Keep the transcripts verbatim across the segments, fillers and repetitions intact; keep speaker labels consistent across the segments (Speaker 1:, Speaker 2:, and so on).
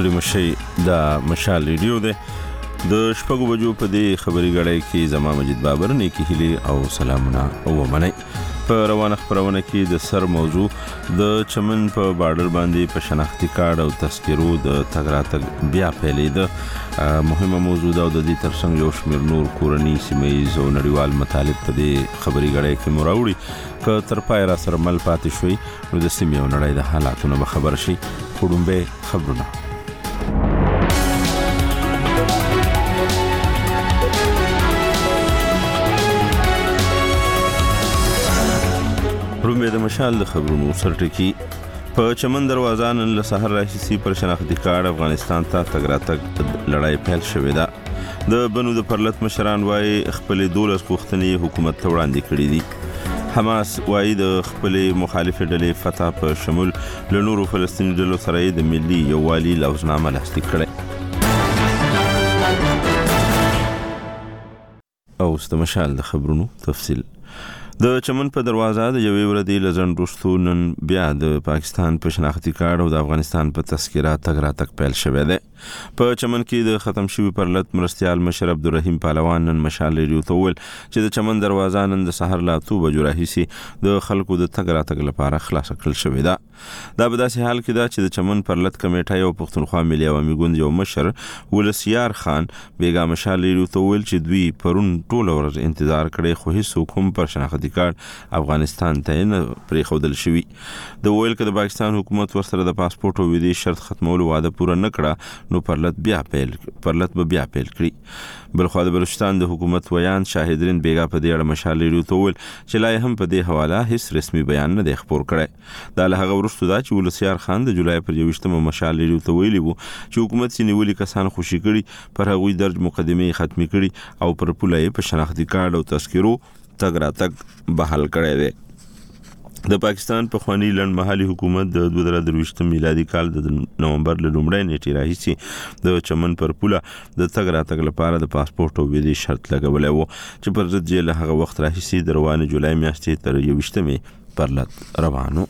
Speaker 1: ستړي مشي د مشال ریډیو ده د شپږو بجو په دې خبري غړې کې زما مجید بابر نه کې هلي او سلامونه او منئ. په روانه خبرونه کې د سر موضوع د چمن په بارډر باندې په شناختی کارت او تذکرو د تګ راتګ بیا پیلې ده. مهمه موضوع ده او د دې ترڅنګ یو شمېر نور کورني سیمه‌ایز او نړیوال مطالب په دې خبري غړې کې مراوړي که تر پای را سره مل پاتې شوي نو د سیمې او نړۍ د حالاتونو به خبر شي. خړومبه خبرونه رومې د مشال د خبرونو سرټکی په چمن دروازه نن له سحر راهیسې پر شناختی کارت افغانستان ته تګ راتګ لړۍ پیل شوې ده. د بنو د پرلط مشران وايي خپل دولس غوښتنې حکومت ته وړاندې کړې دي. حماس وايي د خپل مخالف ډلې فتح په شمول له نورو فلسطیني ډلو سره د ملي یووالي لوزنامه لاسلیک کړې. او ست مشال د خبرونو تفصیل د چمن په دروازه د یوې ورځې لزن وروسته نن بیا د پاکستان په شناختی کارت او د افغانستان په تذکره تګ راتګ پیل شوی دی. په چمن کې د ختم شوي پرلط مرستیال مشر عبدالرحیم پهلوان نن مشال ریډیو ته وویل چې د چمن دروازه نن د سحر له اتو بجو راهیسې د خلکو د تګ راتګ لپاره خلاصه کړل شوې ده. دا په داسې حال کې ده چې د چمن پرلط کمیټه یو پښتونخوا ملي عوامي ګوند یو مشر ولسیار خان بیګا مشال ریډیو ته وویل چې دوی پرون ټوله ورځ انتظار کړی خو هیڅوک هم پر شناختی کارت افغانستان ته نه پرېښودل شوي. د ویل که د پاکستان حکومت ورسره د پاسپورت او ویزې شرط ختمولو وعده پوره نه کړه نو پرلط بیا پیل پرلط به بیا پیل کړي. بلخوا د بلوچستان د حکومت ویان شاهدرین بیګا په دې اړه مشال ریډیو ته وویل چې لا هم په دې حواله هیڅ رسمي بیان نه دی خپور کړی. دا له هغه وروسته ده چې ولسیار خان د جولای پر یوویشتمه مشال ریډیو ته ویلي وو چې حکومت یې نیولي کسان خوشي کړي پر هغوی درج مقدمې ختمې کړي او پر پوله یې په شناختی کارت او تذکرو تګ راتګ بحال کړی دی. د پاکستان پخوانی لنډمهالي حکومت د دوه زره درویشتم میلادي کال د نومبر له لومړۍ نیټې راهیسې د چمن پر پوله د تګ راتګ لپاره د پاسپورت او ویزې شرط لګولی و چې پر ضد یې له هغه وخت راهیسې د روانې جولای میاشتې تر یوویشتمې پرلط روانو.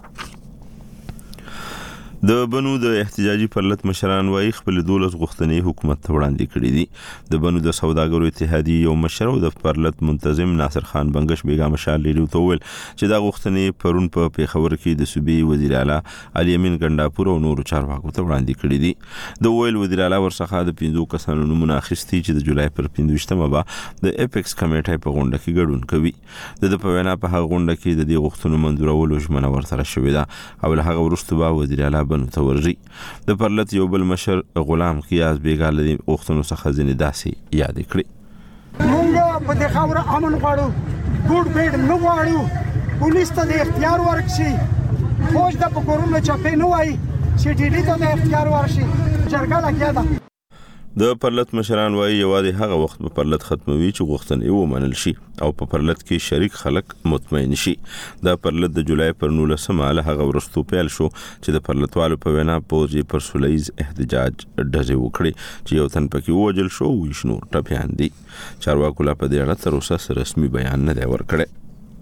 Speaker 1: د بنو د احتجاجي پرلط مشران وايي خپل دولس غوښتنې حکومت ته وړاندې کړې دي. د بنو د سوداګرو اتحادیې یو مشر او د پرلط منتظم ناصر خان بنگش بیګا مشال ریډیو ته وویل چې دا غوښتنې پرون په پیښور کې د صوبې وزیر اعلی علي امین ګنډاپور او نورو چارواکو ته وړاندې کړې دي. د ویل وزیر اعلی ورڅخه د پنځو کسانو نومونه اخیستي چې د جولای پر پنځویشتمه به د اپیکس کمیټې په غونډه کې ګډون کوي. د په وینا په هغه غونډه کې د دې غوښتنو منظورولو ژمنه ورسره شوې ده او له هغه وروسته به وزیر اعلی بنو ته ورځي. د پرلط یو بل مشر غلام قیاس بیګا لدی غوښتنو څخه ځینې داسې یاد کړي.
Speaker 2: موږ په دې خاوره امن غواړو، ګوډ بیډ نه غواړو، پولیس ته د اختیار ورکړي، فوج ته په کورونو چاپې نه وایي چې ډي ډي ته د اختیار ورشي. جرګه لګیا ده.
Speaker 1: د پرلط مشران وايي یوازې هغه وخت په پرلط ختموي چې غوښتنې ومنل شي او په پرلط کې شریک خلک مطمئن شي. دا پرلط د جولای پر نولسمه له هغه وروسته پیل شو چې د پرلطوالو په وینا پوځ یې پر سوله ییز احتجاج ډزې وکړې چې یو تن پکې ووژل شو او ویش نور ټپیان دي. چارواکو لا په دې اړه تر اوسه رسمي بیان نه دی ورکړی.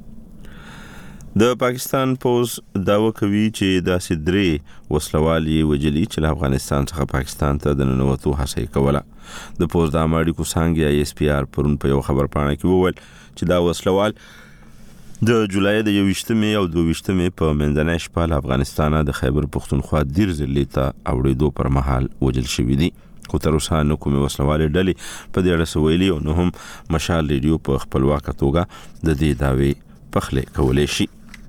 Speaker 1: د پاکستان پوز داوا کوي چې داسې درې وسلوال یې وجلي چې له افغانستان څخه پاکستان ته د ننوتو هڅه یې کوله. د پوز د عامه اړیکو څانګې ای اس پی آر پرون په یو خبرپاڼه کې وویل چې دا وسلوال د جولای د یوویشتمې او دوهویشتمې په منځنۍ شپه له افغانستانه د خیبر پښتونخوا دیر ضلع ته اوړېدو پر مهال وژل شوي دي. خو تر اوسه نه کومې وسلوالې ډلې په دې اړه څه ویلي او نه هم مشال ریډیو په خپلواکه توګه د دې دعوې پخلی کولی شي.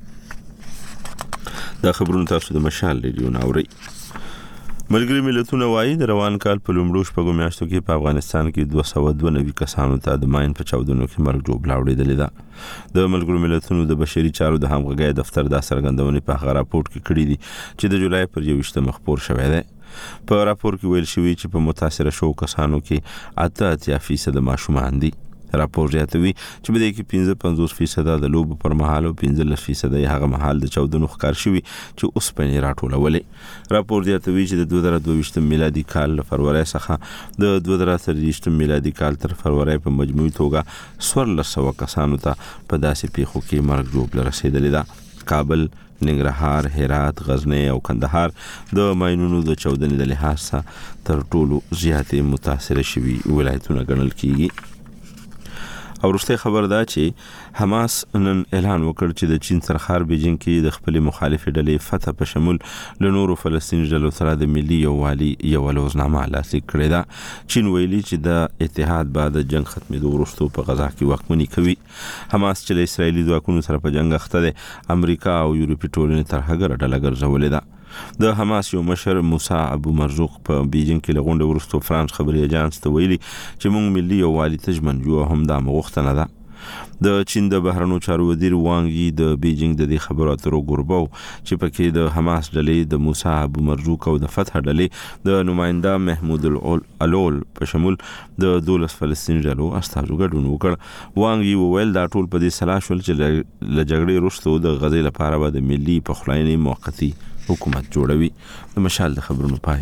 Speaker 1: دا خبرونه تاسو د مشال ریډیو نه اورئ. ملګري ملتونه وايي د روان کال په لومړو شپږو میاشتو کې په افغانستان کې دوه سوه دوه نوي کسانو ته د ماین په چاودنو کې مرګ ژوبله اورېدلې ده. د ملګرو ملتونو د بشري چارو د همغږۍ دفتر دا څرګندونې په هغه راپورټ کې کړي دي چې د جولای پر یوویشتمه خپور شوی دی. په راپور کې ویل شوي چې په متاثره شوو کسانو کې اته اتیا فیصده ماشومان دي. راپور زیاتوي چې په دې کې پنځه پنځوس فیصده د لوبو پر مهال او پنځلس فیصده یې هغه مهال د چاودنو ښکار شوي چې اوسپنې راټولولې. راپور زیاتوي چې د دوه زره دوهویشتم میلادي کال له فروری څخه د دوه زره څلرویشتم میلادي کال تر فروری په مجموعي توګه څوارلس سوه کسانو ته په داسې پیښو کې مرګ ژوبله رسېدلې ده. کابل، ننګرهار، هرات، غزنی او کندهار د ماینونو د چاودنې د لحاظ څخه تر ټولو زیاتې متاثر شوي ولایتونه ګڼل کیږي. او وروسته خبر ده چې حماس نن اعلان وکړ چې د چین سرخار بیجینګ کې د خپل مخالف ډلې فتح په شمول له نورو فلسطیني ډلو سره د ملي یووالي یو لوزنامه لاسلیک کړې ده. چین ویلي چې د اتحاد بعد جنگ ختمېدو وروسته په غزا کې واکمني کوي. حماس چې له اسرایلي ځواکونو سره په جنگ اخته ده، امریکا او یورپي ټولنې تر هغه ډله ګرځولې ده. د حماس یو مشر موسی ابو مرزوق په بیجینګ کې له غونډې وروسته فرانس خبري اژانس ته ویلي چې موږ ملي یووالي ته ژمن یو، هم دا غوښتنه ده. د چین د بهرنیو چارو وزیر وانګ یي د بیجینګ د دې خبرو اترو ګوربو چې پکې د حماس ډلې د موسی ابو مرزوق او د فتح ډلې د نماینده محمود العلول په شمول د دولس فلسطیني ډلو استازو ګډون وکړ. وانګ یي وویل دا ټول په دې سلا شول چې له جګړې وروسته د غزې لپاره به د ملي پخلاینې موقتي حکومت جوړوي. د مشال د خبرونو پای.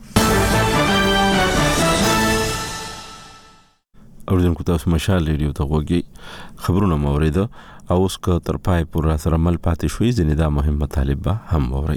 Speaker 1: اوریدونکو تاسو مشال ریډیو ته غوږی خبرونه موریده او اوس که تر پای پورې سره مل پاتې شوي ځینې دا مهم مطالب به هم وورئ.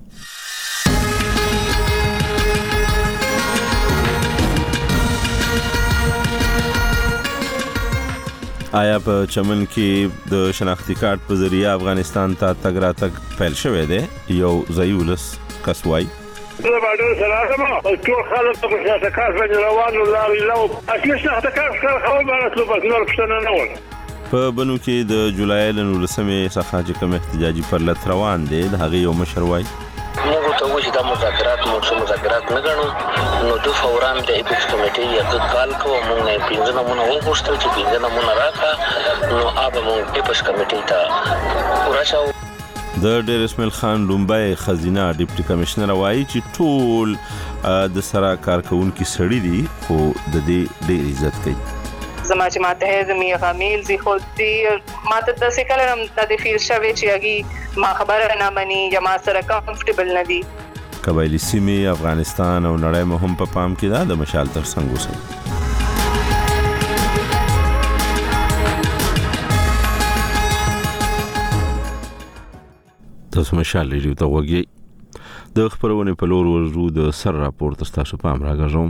Speaker 1: آیا په چمن کې د شناختی کارت په ذریعہ افغانستان ته تګ راتګ پیل شوی دی؟ یو ځایي ولس کس وایي
Speaker 3: زه باندې سلام او ټول خلک په شناختی کارت باندې روان لارې لو اصلي شناختی کارت کار خو باندې څه بس نور پښتنه نه ول.
Speaker 1: په بنو کې د جولای له نولسمې څخه چې کوم احتجاجي پرلط روان دی د هغې یو مشر وایي
Speaker 4: موږ ته وایي دا مذاکرات موږ مذاکرات نه ګڼو، نو د فوران د ایپکس کمیټې یو کال کوو موږ نه پنځه نمونه وغوښتل چې پنځه نمونه راکړه، نو هغه موږ ایپکس کمیټې ته ورساو.
Speaker 1: د ډیر اسماعیل خان لومبای خزینه ډیپټي کمشنر وایي چې ټول د سره کارکونکو سړي دي خو د دې ډیر عزت کوي.
Speaker 5: زما چې ماته زمي غمیل زی خو دي ماته د سکل هم د فیل شوی چې اگي ما خبره نه مني یا ما سره کمفورټبل نه دي.
Speaker 1: قبایلی سیمې افغانستان او نړۍ مهم په پام کې ده. د مشال تر څنګ اوسئ. تاسو مشال ریډیو ته غوږی د خبرونه په لور ورزو د سر راپور تاسو پام راغږم.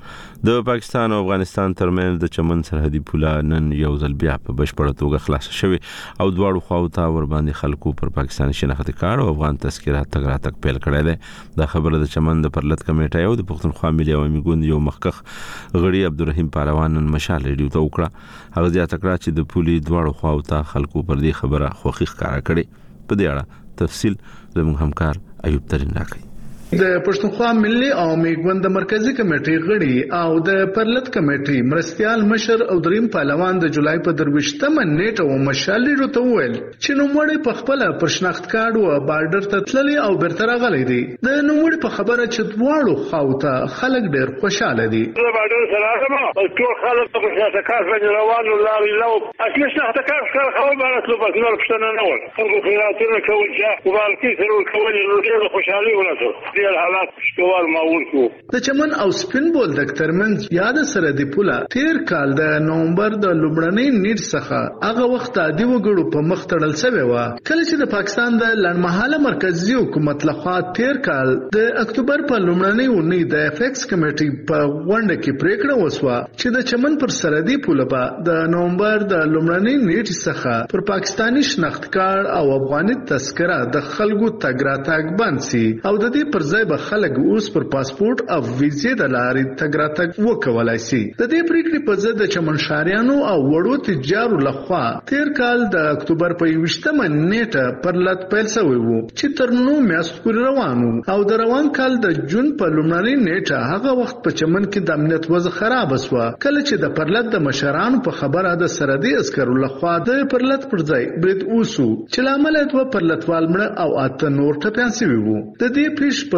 Speaker 1: د پاکستان او افغانستان ترمنځ د چمن سرحدي پوله نن یو ځل بیا په بشپړه توګه خلاص شوه او دواړو خواو ته ور باندې خلکو پر پاکستاني شناختی کارت او افغان تذکره تګ راتګ پیل کړی دی. دا خبره د چمن د پرلط کمیټې او د پښتونخوا ملي عوامي ګوند یو مخکخ غړي عبدالرحیم پهلوان نن مشال ریډیو ته وکړه. هغه زیاته کړه چې د پولې دواړو خواو ته خلکو پر دې خبره خوښي ښکاره کړې. په دې اړه تفصیل زموږ همکار ایوب ترین راکړي.
Speaker 6: د پښتونخوا ملي عوامي ګوند د مرکزی کمیټې غړي او د پرلط کمیټې مرستيال مشر او دریم پهلوان د جولای په درويشتمه نیټه و مشال ریډیو ته وویل چې نوموړی په خپل پر شناخت کارت او بارډر ته تللی او بیرته راغلی دی. د نوموړي په خبره چې دواړو خواو ته خلک ډېر خوشاله دي.
Speaker 3: زه باندې سلام او ټول خلک په شناختی کارت باندې روان لارې لو اصلي شناختی کارت کار خو باندې څه بس نور پښتنه نه ول. خلکو خیراتونه کول چې مبارکي سره کول نو ډېر خوشالي ولته. حالات شوال ماول کو
Speaker 6: د چمن او سپین بولدک ترمنځ یاد سره دی پوله تیر کال د نومبر د لومړنۍ نیټ څخه هغه وخت عادي وګړو په مخ تړل شوی و، کله چې د پاکستان د لړمحاله مرکزی حکومت لخوا تیر کال د اکتوبر په لومړنۍ اونۍ د اف ایکس کمیټې په غونډه کې پریکړه وسوه چې د چمن پر سرحدي پوله به د نومبر د لومړنۍ نیټ څخه پر پاکستانی شناخت کارت او افغاني تذکره د خلکو تګ راتګ بند سي او د دې پر ځای به خلک اوس پر پاسپورت او ویزې د لارې تګ راتګ وکولای شي. د دې پریکړې په ضد د چمنشاریانو او وړو تجارو لخوا تیر کال د اکتوبر په یوشتمه نیټه پرلط پیل شوی وو چې تر نو میاشتو پورې روان وو او د روان کال د جون په لومړنۍ نیټه هغه وخت په چمن کې د امنیت وضع خراب شوه کله چې د پرلط د مشرانو په خبره د سرحدي عسکرو لخوا د پرلط پر ځای برید وسو چې لامل دوه پرلطوال مړه او اته نور ټپيان شوي وو. د دې پیښ په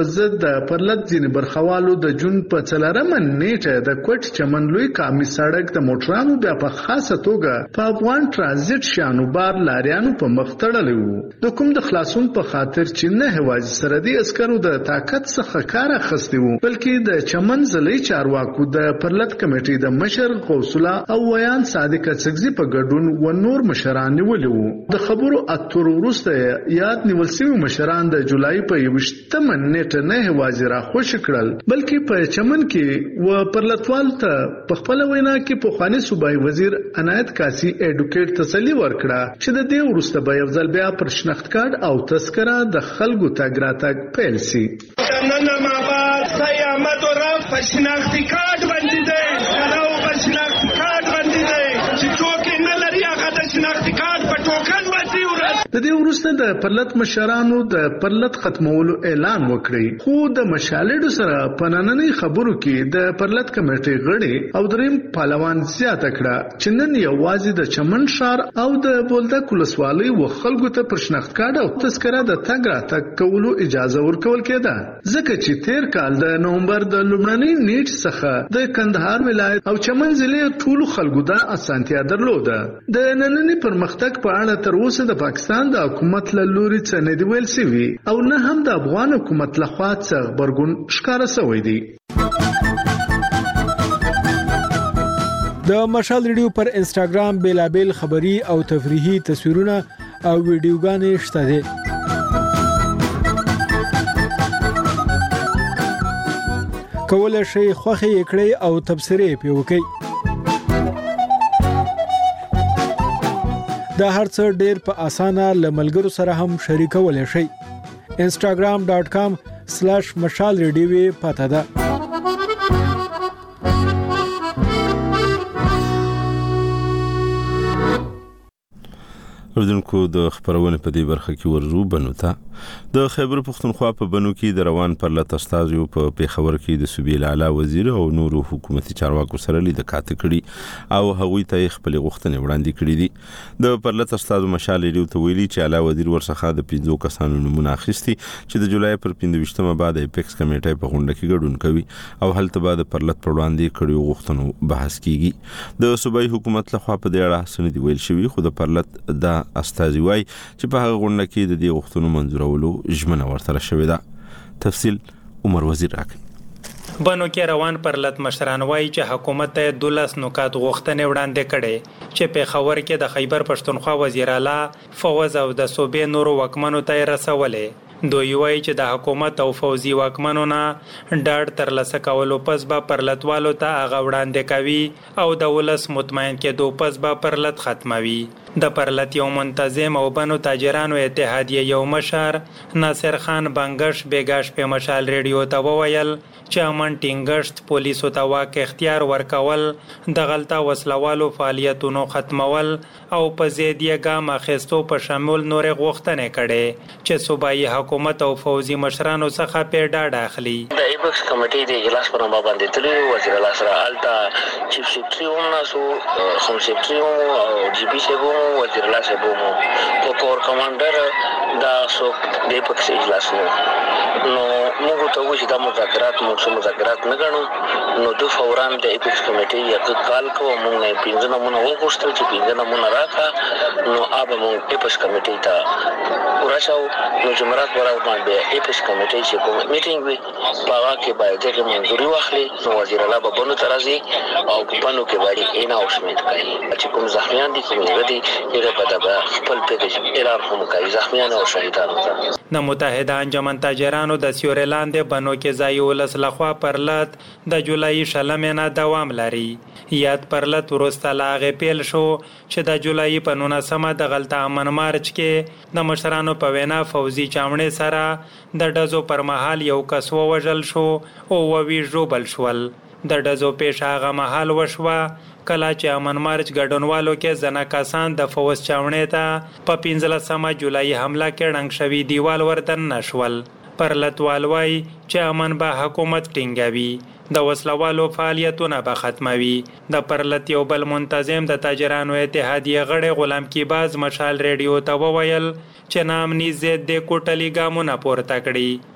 Speaker 6: په ضد د پرلط ځینې برخوالو د جون په څلورمه نیټه د کوټ چمن لوی قامي سړک د موټرانو بیا په خاصه توګه په افغان ترانزیت شانوبار لاریانو په مخ تړلی وو. د کوم د خلاصون په خاطر چې نه هوازي سرحدي عسکرو د طاقت څخه کار اخیستی وو، بلکې د چمن ضلعي چارواکو د پرلط کمیټې د مشر غوث الله او ویان صادق اڅکزي په ګډون و نور مشران نیولي وو. د خبرو اترو وروسته یاد نیول شوي مشران د جولای په یوویشتمه نیټه نه هوازي راخوشي کړل، بلکې په چمن کې و پرلطوالو ته په خپله وینا کې پخواني صوبایي وزیر عنایت کاسي ایډوکیټ تسلي ورکړه چې د دې وروسته به یو ځل بیا پر شناخت کارت او تذکره د خلکو تګ راتګ پیل شي.
Speaker 7: نن ما بعد سیامت و رفت په شناختی کارت باندې دی، سره او په شناختی کارت باندې دی چې ټوکن نه لري هغه د شناختی کارت په ټوکن باندې ورځ.
Speaker 6: د دې وروسته د پرلط مشرانو د پرلط ختمولو اعلان وکړي، خو د مشالډو سره په نننۍ خبرو کې د پرلط کمیټې غړي او دریم پهلوان زیاته کړه چې نن یوازې د چمن ښار او د بولدک ولسوالۍ و خلکو ته پر شناخت کارت او تذکره د تګ راتګ کولو اجازه ورکول کېده، ځکه چې تیر کال د نومبر د لومړنۍ نیټ څخه د کندهار ولایت او چمن ضلع ټولو خلکو دا اسانتیا درلوده. د نننۍ پرمختګ په اړه تر اوسه د پاکستان د حکومت له لوري څه نه دی ویل شوي او نه هم د افغان حکومت لخوا څه غبرګون ښکاره شوی دی.
Speaker 8: د مشال ریډیو پر انسټاګرام بیلابیل خبري او تفریحي تصویرونه او ویډیوګانې شته دي. کولای شئ خوښه کړئ او تبصرې پې وکړئ. دا هر څه ډېر په اسانه له ملګرو سره هم شریکولی شئ. انسټاګرام ډاټ کام سلیش مشال ریډیو پته ده.
Speaker 1: اردوونکو د خبرونه په دې برخه کې ورزو بنو ته د خیبر پختونخوا په بنو کې د روان پرلط استازو په پیښور کې د صوبې اعلی وزیر او نورو حکومتي چارواکو سره لید کاته کړي او هغوی ته خپل غوښتنې وړاندې کړي دي. د پرلط استازو مشال ریډیو ته ویلي چې اعلی وزیر ورڅخه د پنځو کسانو نمونه اخیستي چې د جولای پر پنځه بعد ایپکس کمیټې په غونډه کې ګډون کوي او هلته بعد پرلط پر وړاندې کړيو غوښتنو بحث کیږي. د صوبایي حکومت لخوا په دې اړه سند ویل شوی، خو د پرلط د استازي وای چې په هغه غونډه کې د دې غوښتنو منظورولو ژمنه ورته شوې ده. تفصیل عمر وزیر راکړي.
Speaker 9: بنو کې روان پرلط مشران وای چې حکومت ته دولس نکات غوښتنې وړاندې کړي چې په خبر کې د خیبر پښتونخوا وزیر اعلی فوز او د صوبې نورو وکمنو ته رسولې. دوی وایي چې د حکومت او فوزي واکمنو نه ډاډ ترلاسه کولو پس به پرلطوالو ته هغه وړاندې کوي او د ولس مطمئن کېدو پس به پرلط ختموي. د پرلط یو منتظم او بنو تاجرانو اتحادیه یو مشر ناصر خان بنگش بیگاش په مشال ریډیو ته وویل چې امن ټینګښت پولیسو ته واک اختیار ورکول، د غلطه وسلوالو فعالیتونو ختمول او په زیدیه ګام اخیستو په شامل نور غوښتنې کړي چې صوبایي حکومت او فوزي مشرانو څخه په ډاډ اخلي.
Speaker 4: د ایبکس کمیټې د اجلاس پر مبا باندې تللی وزیر اعلی سره التا چیف سیکریټری هم ناسو، هم سیکریټری هم او جی پی سی هم وزیر اعلی صاحب هم او کور کمانډر دا سو د ایبکس اجلاس نو نو موږ ته وایي دا مذاکرات موږ مذاکرات نه غنو. نو د فوران د ایپکس کمیټې یو کال کو موږ نه پینځه نمونه وغوښتل چې پینځه نمونه راکا نو اوبه موږ ایپکس کمیټې ته ورشاو. نو جمعرات ورځ باندې ایپکس کمیټې چې کوم میټینګ وي په کې باید د منځوري واخلي. نو وزیر اعلی به بنو ترازي او بنو کې باندې اینا او شمیت کوي چې کوم زخمیان دي کوم غدي هغه په دغه خپل پیکج اعلان هم کوي زخمیان او شهیدانو ته.
Speaker 9: د متحده انجمن تاجرانو د سیورلاند بنو کې ځای ولس لخوا پرلط د جولای شلمه نه دوام لري. یاد پرلط ورسته لاغه پیل شو چې د جولای په نولسمه د غلطه امن مارچ کې د مشرانو په وینا فوزي چامړې سره د ډزو پر مهال یو کس ووژل شو او ووی ژوبل شول. د ډزو پیښه هغه مهال وشوه کله چې امن مارچ ګډونوالو کې زنه کسان د فوز چاونې ته په پنځلسمه جولای حمله کې ړنګ شوي دیوال وردن نشول. پرلطوال وای چې امن به حکومت ټینګوي، د وسلوالو فعالیتونه به ختموي. د پرلط یو بل منتظم د تاجرانو اتحادیه غړی غلام کیباز مشال ریډیو ته وویل چې نامني ضد د کوټلي ګامونه پورته کړي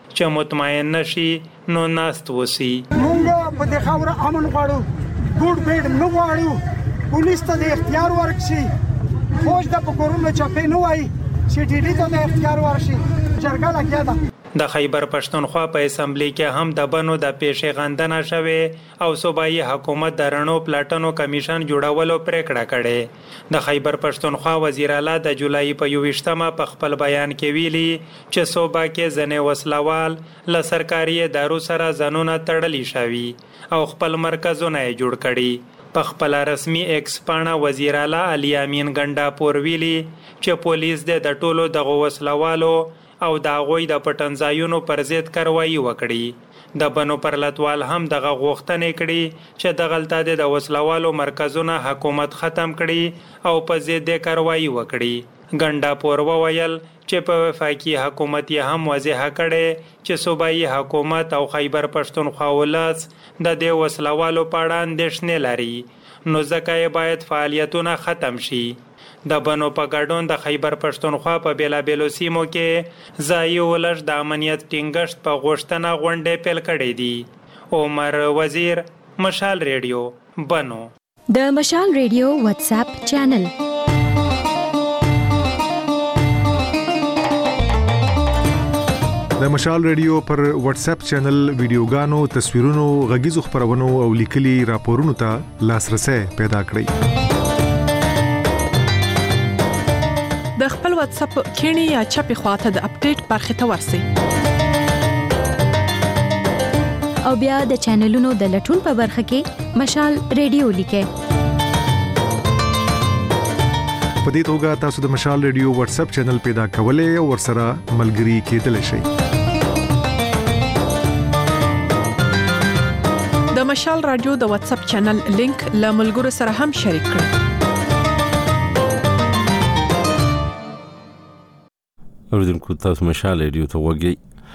Speaker 9: چې مطمئن نشي نو ناست وسی.
Speaker 2: مونږ په دې خاور امن غواړو، ګوډ بیډ نه غواړو، پولیس ته د اختیار ورکړي، فوج د پکورونو چپې نه وای چې ډیډي ته د اختیار ورشي. جرګه لګیا ده.
Speaker 9: د خیبر پښتونخوا په اسمبلی کې هم د بنو د پیښې غندنه شوې او صوبایي حکومت د رڼو پلاټونو کمیشن جوړولو پریکړه کړې. د خیبر پښتونخوا وزیر اعلی د جولای په یوویشتمه په خپل بیان کې ویلي چې صوبا کې ځنې وسلوال له سرکاري ادارو سره ځانونه تړلي شوي او خپل مرکزونه یې جوړ کړي. په خپل رسمي ایکس پاڼه وزیر اعلی علي امین ګنډاپور ویلي چې پولیس د ټولو دغه وسلوالو او د هغوی د پټنځایونو پر ضد کاروایي وکړي. د بنو پرلتوال هم دغه غوښتنې کړي چې دغلته د وسلوالو مرکزونه حکومت ختم کړي او په ضد یې کاروایي وکړي. ګنډاپور وویل چې په وفاقي حکومت یې هم واضح کړي چې صوبایي حکومت او خیبر پښتونخوا ولس د دې وسلوالو په اړه اندېښنې لري، نو ځکه یې باید فعالیتونه ختم شي. د بنو په ګډون د خیبر پښتونخوا په بیلابیلو سیمو کې ځایي ولس د امنیت ټینګښت په غوښتنه غونډې پیل کړې دي. عمر وزیر، مشال ریډیو، بنو.
Speaker 10: د مشال ریډیو واتس اپ چینل.
Speaker 11: د مشال ریډیو پر واتس اپ چینل ویډیوګانو، تصویرونو، غږیزو خبرونو او لیکلي راپورونو ته لاسرسي پیدا کړئ.
Speaker 12: د خپل واتس اپ کینی یا چپی خواته د اپډیټ برخه ته ورسئ
Speaker 10: او بیا د چینلونو د لټون په برخه کې مشال ریډیو لیکئ.
Speaker 11: په دې توګه تاسو د مشال ریډیو واتس اپ چینل پیدا کولای او ورسره ملګري کېدلی شئ.
Speaker 12: د مشال رادیو د واتس اپ چینل لینک له ملګرو سره هم شریک کړئ.
Speaker 1: اوریدونکو تاسو مشال ریډیو ته وګورئ.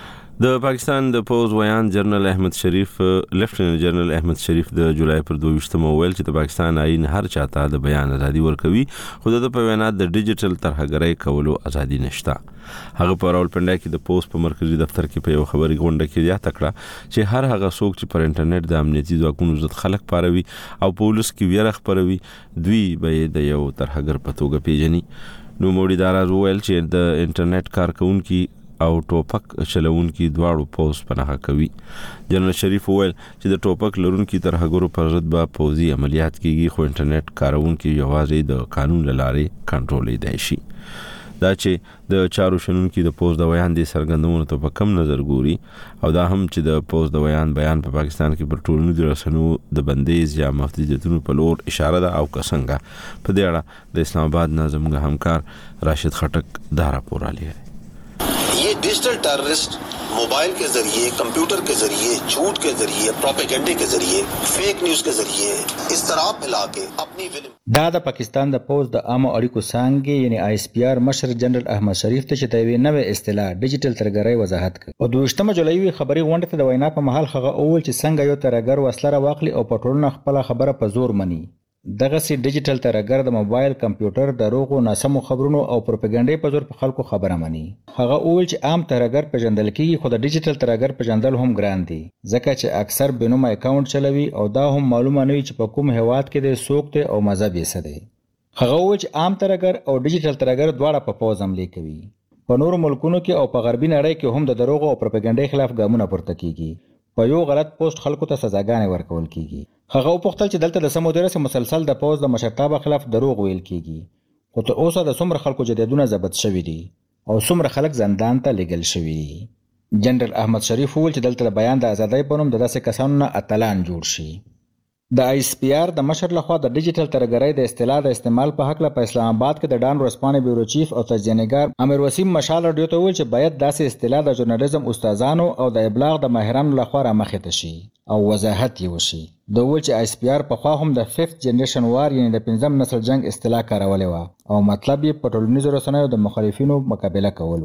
Speaker 1: د پاکستان د پوز ویان جنرال احمد شریف لیفټیننټ جنرال احمد شریف د جولای پر دوه ویل چې د پاکستان آئین هر چاته د بیان ازادي ورکوي، خو د په وینا د ډیجیټل ترهګرۍ کولو ازادي نشته. هغه په راولپنډا کې د پوز په مرکزی دفتر کې په یو خبري غونډه کې یاد تکړه چې هر هغه څوک چې پر انټرنیټ د امنیتي ځواکونو ضد خلک پاروي او پولیس کې ویره خبروي، دوی به د یو ترهګر په توګه پیژني. نو موړي دارا وویل چې د انټرنیټ کارکونکي او ټوپک چلونکي دواړو پوز پناه کوي. جنرال شریف وویل چې د ټوپک لرونکي ترهګرو پر ضد به پوزي عملیات کیږي، خو انټرنیټ کارونکي یوازې د قانون لارې کنټرول دی شي. دا چې د چارو شنونکي د پوز د ویان د سرګندونو ته په کم نظر ګوري او دا هم چې د پوز د ویان بیان په پا پاکستان کې پر ټولنیزو رسنیو د بندیز یا محدودیتونو په لور اشاره ده او کسنګه. په دې اړه د اسلام آباد نه زموږ همکار راشد خټک دا راپور رالی ہے.
Speaker 13: ये digital terrorist mobile के जरिए, कंप्यूटर के जरिए, झूठ के जरिए, प्रोपेगेंडे के जरिए, फेक न्यूज के जरिए इस तरह फैला के अपनी
Speaker 14: دا د پاکستان د پوز د عامه اړیکو څانګې یعنی آی اس پی آر مشر جنرال احمد شریف ته چې د یوې نوې اصطلاح ډیجیټل ترهګرۍ وضاحت کړ. او دویشتمه جولای خبري غونډه ته د وینا په محل هغه اول چې څنګه یو ترهګر وسله واخلي او په ټولنه خپل خبره په زور مني. دغه سي ډیجیټل ترهګر د موبایل، کمپیوټر، دروغو، ناسمو خبرونو او پروپاګاندا په زور په خلکو خبره مني. هغه اول چې عام ترهګر پیژندل کیږي، خو د ډیجیټل ترهګر پیژندل هم ګران دي، ځکه چې اکثر بنوم اکاونټ چلوي او دا هم معلومه نه وي چې په کوم هیواد کې د سوق ته او مذهب یې څه دی. هغه اول چې عام ترهګر او ډیجیټل ترهګر دواړه په پوز حمله کوي. په نورو ملکونو کې او په غربي نړۍ کې هم د دروغو او پروپاګاندا خلاف ګامونه پورته کیږي. په یو غلط پوسټ خلکو ته سزاګانې ورکول کیږي. هغه وپوښتل چې دلته د سمو درسه مسلسل د پوز د مشرتابه خلاف دروغ ویل کیږي، خو ته اوسه د څومره خلکو جدیدونه ضبط شوي دي او څومره خلک زندان ته لېږل شوي دي. جنرال احمد شریف وویل چې دلته د بیان د ازادۍ په نوم د داسې کسانو نه اتلان جوړ شي. د آی اس پی آر د مشر لخوا د ډیجیټل ترهګرۍ د اصطلاح د استعمال په حق په اسلام آباد کې د ډان ورسپانې بیورو چیف او تجزیه‌نګار امیر وسیم مشال رادیو ته وویل چې باید داسې اصطلاح د ژورنالیزم استادانو او د ابلاغ د ماهرانو لخوا رامخې ته شي او وضاحت یې وشي. د وویل چې آی اس پی آر پخوا هم د ففت جنریشن وار یعنی د پنځم نسل جنگ اصطلاح کارولې وه او مطلب یې په ټولنیزو رسنیو د مخالفینو مقابله کول و.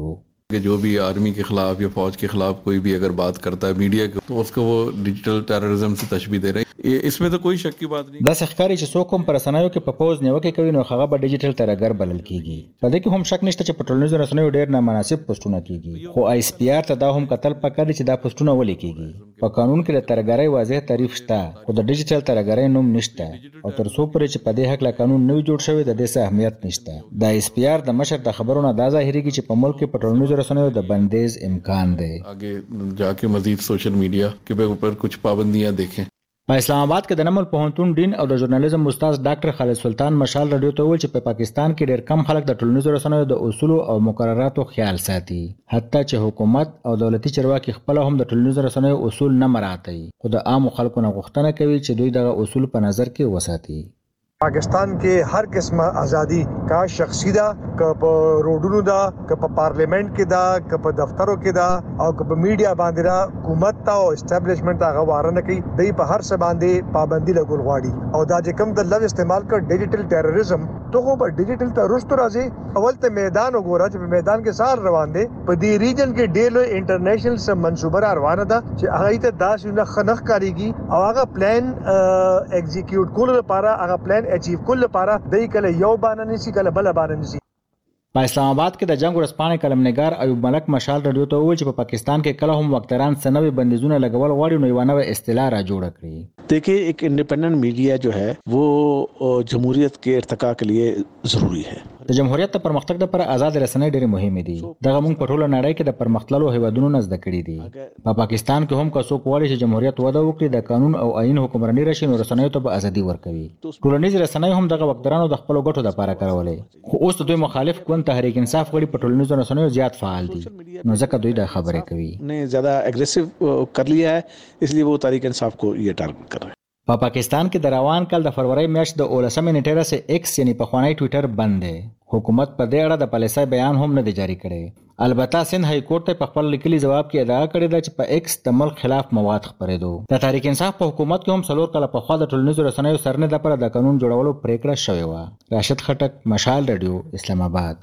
Speaker 15: कि जो भी आर्मी के खिलाफ या फौज के खिलाफ कोई भी अगर बात करता है मीडिया के, तो उसको वो डिजिटल टेररिज्म से तशबीह दे रहे हैं। इसमें तो कोई शक की बात नहीं।
Speaker 14: د ښکاری چې څوک هم پر رسنیو کې په پوز نیوکه کوي نو هغه به ډیجیټل ترګر بلل کیږي. په دې کې هم شک نشته چې په ټولنیزو رسنیو ډېر نامناسب پوسټونه کیږي، خو آی اس پی آر ته دا هم کتل پکار چې دا پوسټونه ولې کیږي. په قانون کې د ترګرۍ واضح تعریف شته، خو د ډیجیټل ترګرۍ نوم نشته، او تر څو پورې چې په دې حق لا قانون نه جوړ شوی د دې څه اهمیت نشته. د آی اس پی آر د مشر د خبرونو دا ظاهريږي چې په ملک کې په ټولنیزو رسنیو د بندیز امکان دی.
Speaker 15: आगे जाके मजीद सोशल मीडिया के ऊपर कुछ पाबंदियां देखें.
Speaker 14: په اسلام آباد کې د نمل پوهنتون ډین او د ژورنالیزم استاد ډاکټر خالد سلطان مشال رادیو ته وویل چې په پاکستان کې ډېر کم خلک د ټولنیزو رسنیو د اصولو او مقرراتو خیال ساتي، حتی چې حکومت او دولتي چارواکي خپل هم د ټولنیزو رسنیو اصول نه مراعاتوي، خو د عامو خلکو نه غوښتنه کوي چې دوی دغه اصول په نظر کې وساتي.
Speaker 16: पाकिस्तान के हर किस्म आज़ादी का शख्सी दा क रोडूनू दा क पार्लियामेंट के दा क दफ्तरों के दा और क मीडिया बांधना हुकूमत ता और एस्टेब्लिशमेंट ता गवारा न कई दई पर हर से बांधे पाबंदी लगुल वाड़ी और दा जे कम द लव इस्तेमाल कर डिजिटल टेररिज्म तो को पर डिजिटल ता रुस्त राजे अवल ते मैदान गोरा जब मैदान के सार रवान दे पर दी रीजन के डेलो इंटरनेशनल से मंसूबा रवाना दा जे आगे ते दास न खनख करेगी और आगा प्लान एग्जीक्यूट कुल पारा आगा प्लान अचीव کل لپاره دای کله یو باندې نسی کله بل باندې نسی.
Speaker 14: په اسلام آباد کې د جنگ ورځپاڼې کلمنګار ایوب ملک مشال رادیو ته وویل چې په پاکستان کې کله هم وکتران سنوي بندیزونه لګول غواړي نو یو نوې اصطلاح را جوړ کړي.
Speaker 17: देखिए एक इंडिपेंडेंट मीडिया जो है वो जमहूरियत के ارتقاء के लिए ضروری है.
Speaker 14: د جمهوریت ته پرمختګ لپاره آزاد رسنۍ ډېرې مهمې دي. دغه موږ په ټوله نړۍ کې د پرمختللو هیوادونو نه زده کړي دي. په پاکستان کې هم که څوک غواړي چې جمهوریت وده وکړي د قانون او آئین حکمراني راشي نو رسنیو ته به ازادي ورکوي. ټولنیز رسنۍ هم دغه وکترانو د خپلو ګټو لپاره کارولې، خو اوس د دوی مخالف ګوند تحریک انصاف غړي په ټولنیزو رسنیو زیات فعال دي، نو ځکه دوی دا خبرې کوي.
Speaker 17: ने ज्यादा एग्रेसिव कर लिया है इसलिए वो तहरीक इंसाफ को ये टारगेट कर रहे हैं.
Speaker 14: په پا پاکستان کې د روان کال د فروری میاشت د اولسمې نیټې راځي ایکس یعنی پخوانی ټوئیټر بند دی. حکومت په دې اړه د پالیسۍ بیان هم نه دی جاری کړی. البته سند های کورټ ته په خپل لیکلي جواب کې ادعا کړې ده چې په ایکس د ملک خلاف مواد خپرېدو. د تحریک انصاف په حکومت کې هم څلور کاله پخوا د ټولنیزو رسنیو سرنې لپاره د قانون جوړولو پریکړه شوې وه. راشد خټک، مشال رادیو، اسلام آباد.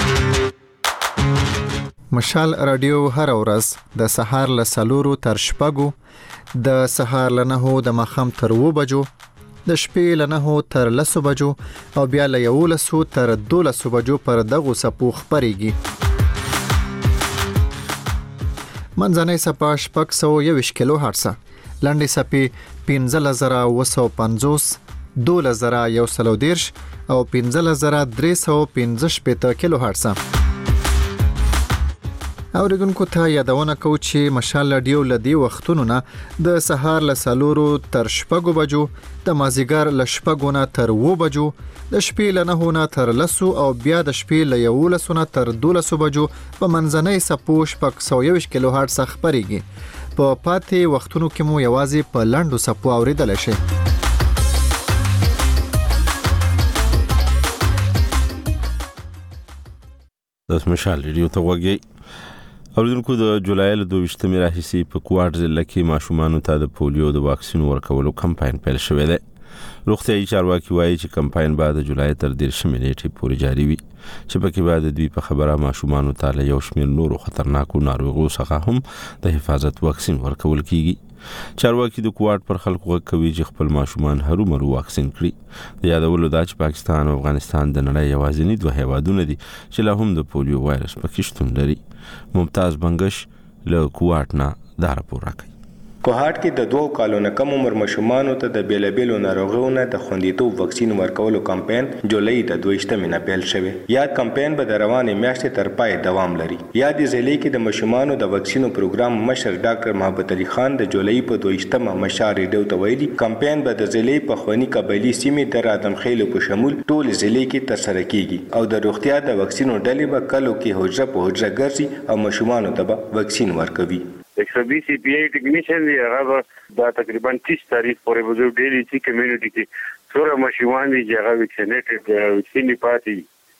Speaker 18: مشال رادیو هر ورځ د سهار له څلورو تر شپږو، د سهار له نهو د ماښام تر اوو بجو، د شپې له نهو تر لسو بجو او بیا له یولسو تر دولسو بجو پر دغو څپو خپرېږي. منځنۍ څپه شپږ سوه یوویشت کیلو هرټزه، لنډې څپې پنځلس زره اووه سوه پنځوس، دولس زره یو سل او دېرش او پنځلس زره درې سوه پنځه شپېته کیلو هرټزه. اوریدونکو ته یادونه کوو چې مشال رادیو له دې وختونو نه د سهار له څلورو تر شپږو بجو، د مازدیګر له شپږو نه تر اوو بجو، د شپې له نهو نه تر لسو او بیا د شپې له یولسو نه تر دولسو بجو په منځنۍ څپو شپږ سوه یوویشت کیلو هرټز خپرېږي. په پاتې وختونو کې مو یوازې په لنډو څپو اوریدلی شئ.
Speaker 1: د مشال رادیو ته وګورئ. اوریدونکو د جولای له دوه ویشتمې راهیسې په کوټ ضلع کې ماشومانو ته د پولیو د واکسین ورکولو کمپاین پیل شوی دی. روغتیايي چارواکي وایي چې کمپاین به د جولای تر دېرشمې نیټې پورې جاري وي، چې پکې به د دوی په خبره ماشومانو ته له یو شمېر نورو خطرناکو ناروغیو څخه هم د حفاظت واکسین ورکول کیږي. چارواکي د کوټ پر خلکو غږ کوي چې خپل ماشومان هرومرو واکسین کړي. د یادولو دا چې پاکستان او افغانستان د نړۍ یوازیني دوه هیوادونه دي چې لا هم د پولیو وایرس پکې شتون لري. ممتاز بنگش له کوټ نه دا راپور راکوي.
Speaker 19: کوهاټ کې د دوه کالو نه کم عمر ماشومانو ته د بیلابیلو ناروغیو نه د خوندیتوب واکسین ورکولو کمپاین جولای د دوه ویشتمې نه پیل شوی. یاد کمپاین به د روانې میاشتې تر پای دوام لري. یاد ضلع کې د ماشومانو د واکسینو پروګرام مشر ډاکټر محبت علي خان د جولای په دوه ویشتمه مشال رادیو ته ویلي کمپاین به د ضلع په خواني قبایلي سیمې د ادم خیلو په شمول ټول ضلع کې ترسره کیږي او د روغتیا د واکسینو ډلې به کلو کې حجره په حجره ګرځي او ماشومانو ته به واکسین ورکوي.
Speaker 3: ایک سو بیس سی پی آئی ټیکنیشن دی هغه دا تقریبا تیس تاریخ پورې به ډیلی چې کمیونټي کې څوره ماشومان دي چې هغه ویکسینیټډ ویکسین پاتې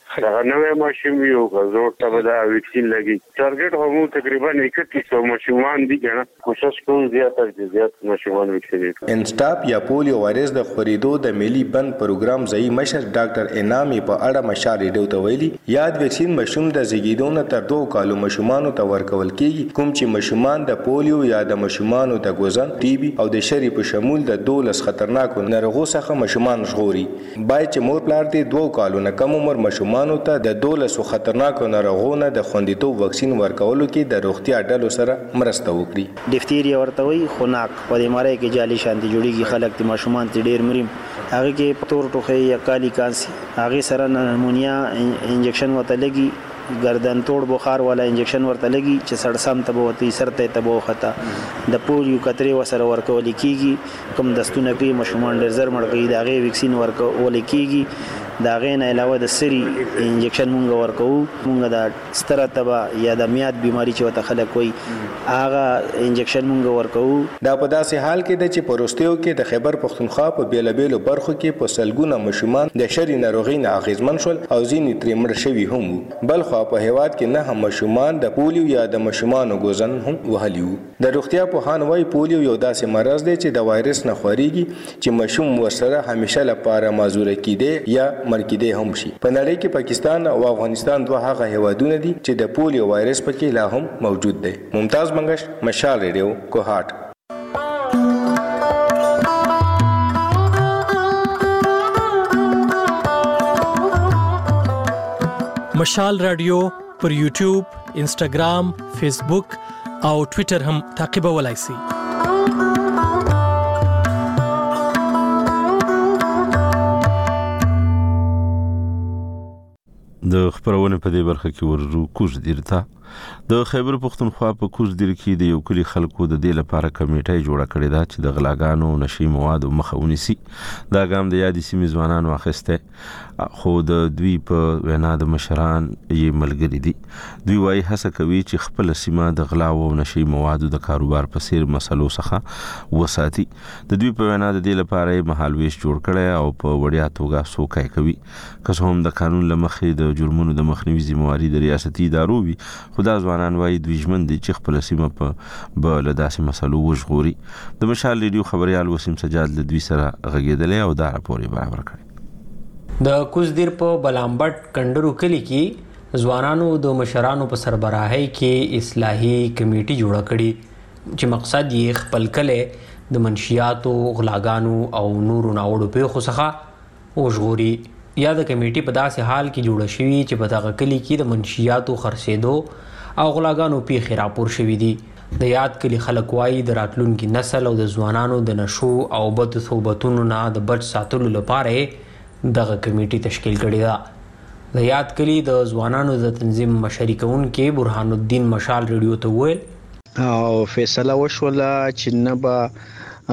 Speaker 3: دا نوې ماشوم یو غوړ ته به دا ویکسین لګي ټارګټ هم تقریبا اکتیس سو ماشومان دي کنه کوشش کوو زیات از زیات ماشومان ویکسینیټ کړو.
Speaker 19: انسټاپ یا پولیو وایرس د خورېدو د ملي بند پروګرام ځای مشر ډاکټر انعام په اړه مشال ریډیو ته ویلي یاد ویکسین ماشوم د زیږیدو نه تر دوه کالو ماشومانو ته ورکول کیږي کوم چې ماشومان د پولیو یا د ماشومانو د ګوزن ټي بي او د شری په شمول د دولس خطرناکو ناروغو څخه ماشومان ژغوري. باید چې مور پلار دې دوه کالو نه کم عمر ماشومانو ته د دولس خطرناکو ناروغونو د خوندیتوب وکسین ورکولو کې د روغتیا ډلو سره مرسته وکړي.
Speaker 20: ډیفتیریا ورته وي خناق په دې ماره کې جالي شانتي جوړیږي خلک د ماشومان ته ډیر مریم هغه کې تور ټوخی یا کالی کانسي هغه سره نمونیا انجکشن وته لګي گردن توڑ بخار والا انجکشن ورته لګي چې سړسم ته بوتي سرته ته بو خطا د پولیو کتري وسره ورکول کیږي کوم دستونه کې ماشومان ډیر زر مړ کوي دا غي ویکسین ورکول کیږي دا غي نه علاوه د سری انجکشن مونږ ورکو مونږ د ستره تبا یا د میاد بیماری چې وته خلک وي هغه انجکشن مونږ ورکو.
Speaker 19: دا په داسې حال کې د چې پروستیو کې د خیبر پختونخوا په بیلابېلو برخو کې په سلګونه ماشومان د شری ناروغي نه اغیزمن شول او ځینې ترې مړ شوي هم بل خو په هیواد کې نه هم ماشومان د پولیو یا د ماشومانو ګوزن هم وهلی وو. د روغتیا پوهان وايي پولیو یو داسې مرض دی چې د وایرس نه خوريږي چې ماشوم ورسره همیشه لپاره معذور کیده یا مړ کیده هم شي. په نړۍ کې پاکستان او افغانستان دوه هغه هیوادونه دي چې د پولیو وایرس پکې لا هم موجود دی. ممتاز منگش، مشال ریډیو، کوهاټ.
Speaker 21: مشال رادیو پر یوټیوب، انسټاګرام، فیسبوک او ټوئیټر هم تعقیبولای شئ.
Speaker 1: د خبرونه په دې برخه کې ورو کوز دیرته د خیبر پختونخوا په کوز دیر کې د یو کلی خلکو د دې لپاره کمیټه جوړه کړې ده چې د غلاګانو نشي مواد مخه ونیسي. دا ګام د یادې سیمې ځوانانو اخیسته خو د دوی په وینا د مشران یې ملګری دي. دوی وايي هڅه کوي چې خپل سیمه د غلا او نشي موادو د کاروبار په سیر مسلو څخه وساتي. د دوی په وینا د دې لپاره مهالويش جوړ کړي او په وړیا توګه سوکای کوي. که هم د قانون لمخې د جرمونو د مخنیوي ذمہواری د ریاستي ادارو وي خدا ځوانان وايي دوی ژوند دي چې خپل سیمه په بل داسې مسلو وژغوري. د مشال ریډیو خبريال وسیم سجاد له دوی سره غږیدل او دا راپور برابر کړی.
Speaker 22: د کوزدیر په بلامبټ کندرو کلی کې ځوانانو د مشرانو په سربراهۍ کې اصلاحي کمیټه جوړه کړې چې مقصد یې خپل کله د منشیاتو غلاګانو او نورو ناوړو پیښو څخه وژغوري. یا د کمیټې په داسې حال کې جوړه شوې چې په دغه کلی کې د منشیاتو خرڅېدو او غلاګانو پیښې راپور شوې دي. د یاد کلی خلک وایي د راتلونکي نسل او د ځوانانو د نشو او بد صحبتونو نه د بچ ساتلو لپاره دغه کمیټه تشکیل کړې ده. د یاد کلی د ځوانانو د تنظیم مشري کوونکي برهان الدین مشال ریډیو ته وویل
Speaker 17: او فیصله وشوله چې نه به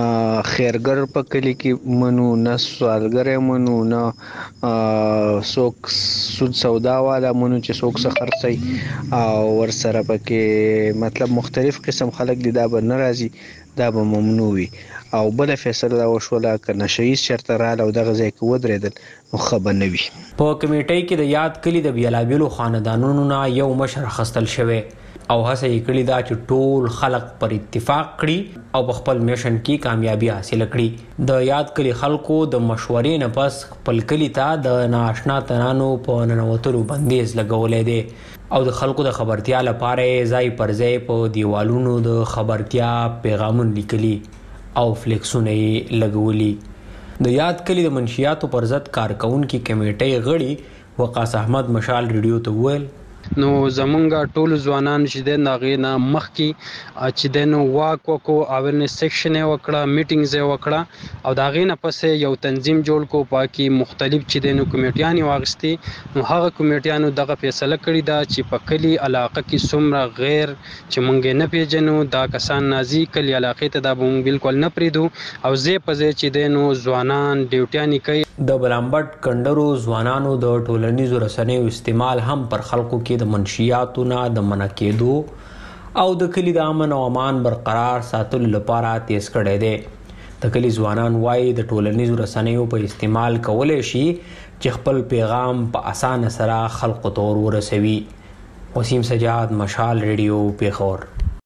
Speaker 17: خیرګر په کلی کې منو نه سوالګر منو نه څوک سود سودا والا منو چې څوک څه خرڅي او ور سره پکې مطلب مختلف قسم خلک دي دا به ناراضي دا به ممنوع وي. او بل فیصله وشوله کنه شهید شرط را او دغه ځای کې ودرېدل نو خبر نه وي.
Speaker 22: په کمیټې کې د یاد کلی د بیلابیلو خاندانونو نه یو مشر خستل شوی او هڅه یې کړې ده چې ټول خلک پر اتفاق کړي او په خپل میشن کې کامیابی حاصل کړي. د یاد کلی خلکو د مشورې نه پس خپل کلی ته د ناشنا تنانو په ننوتلو بندیز لګولې دی او د خلکو د خبرتیا لپاره ځای پر ځای په دیوالونو د خبرتیا پیغامونه لیکلي او فلیکسونه یې لګولي. د یاد کلی د منشیاتو پر ضد کارکونکو کمیټې غړي وقاص احمد مشال ریډیو ته وویل
Speaker 23: نو زمونږ ټول ځوانان چې د ناغې نه مخکې چې د نو واک وکړو اویرنس سیکشن یې وکړه میټینګز یې وکړه او دا غې نه پسې یو تنظیم جوړ کو پاکي مختلف چې د نو کمیټیان واغستي نو هغه کمیټیانو دغه فیصله کړی دا چې په کلی علاقه کې څومره غیر چې مونږ نه پیژنو دا کسان نازي کلی علاقې ته دا مونږ بالکل نه پریدو او زه پځې چې د نو ځوانان ډیوټیانی کوي.
Speaker 22: د بلامبټ کندرو ځوانانو د ټولنیزو رسنیو استعمال هم پر خلکو کې د منشیاتو نه د منع کېدو او د کلی د امن او امان برقرار ساتلو لپاره تیز کړی دی. د کلی ځوانان وایي د ټولنیزو رسنیو په استعمال کولای شي چې خپل پیغام په اسانه سره خلکو ته ورسوي. وسیم سجاد، مشال ریډیو، پیښور.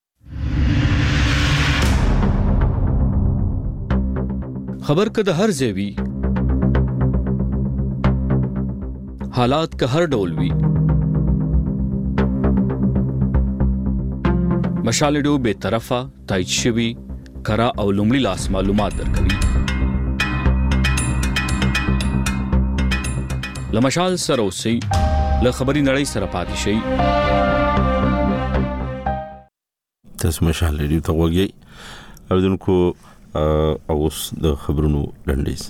Speaker 5: خبر که د هر ځای وي، حالات که هر ډول وي، مشال ریډیو به طرفه تایید شوي کرا او لومړي لاس معلومات درکوي. له مشال سره اوسئ، له خبري نړۍ سره پاتې شئ.
Speaker 1: تاسو مشال ریډیو ته وګورئ. اوردونکو اوس د خبرونو لنډیز.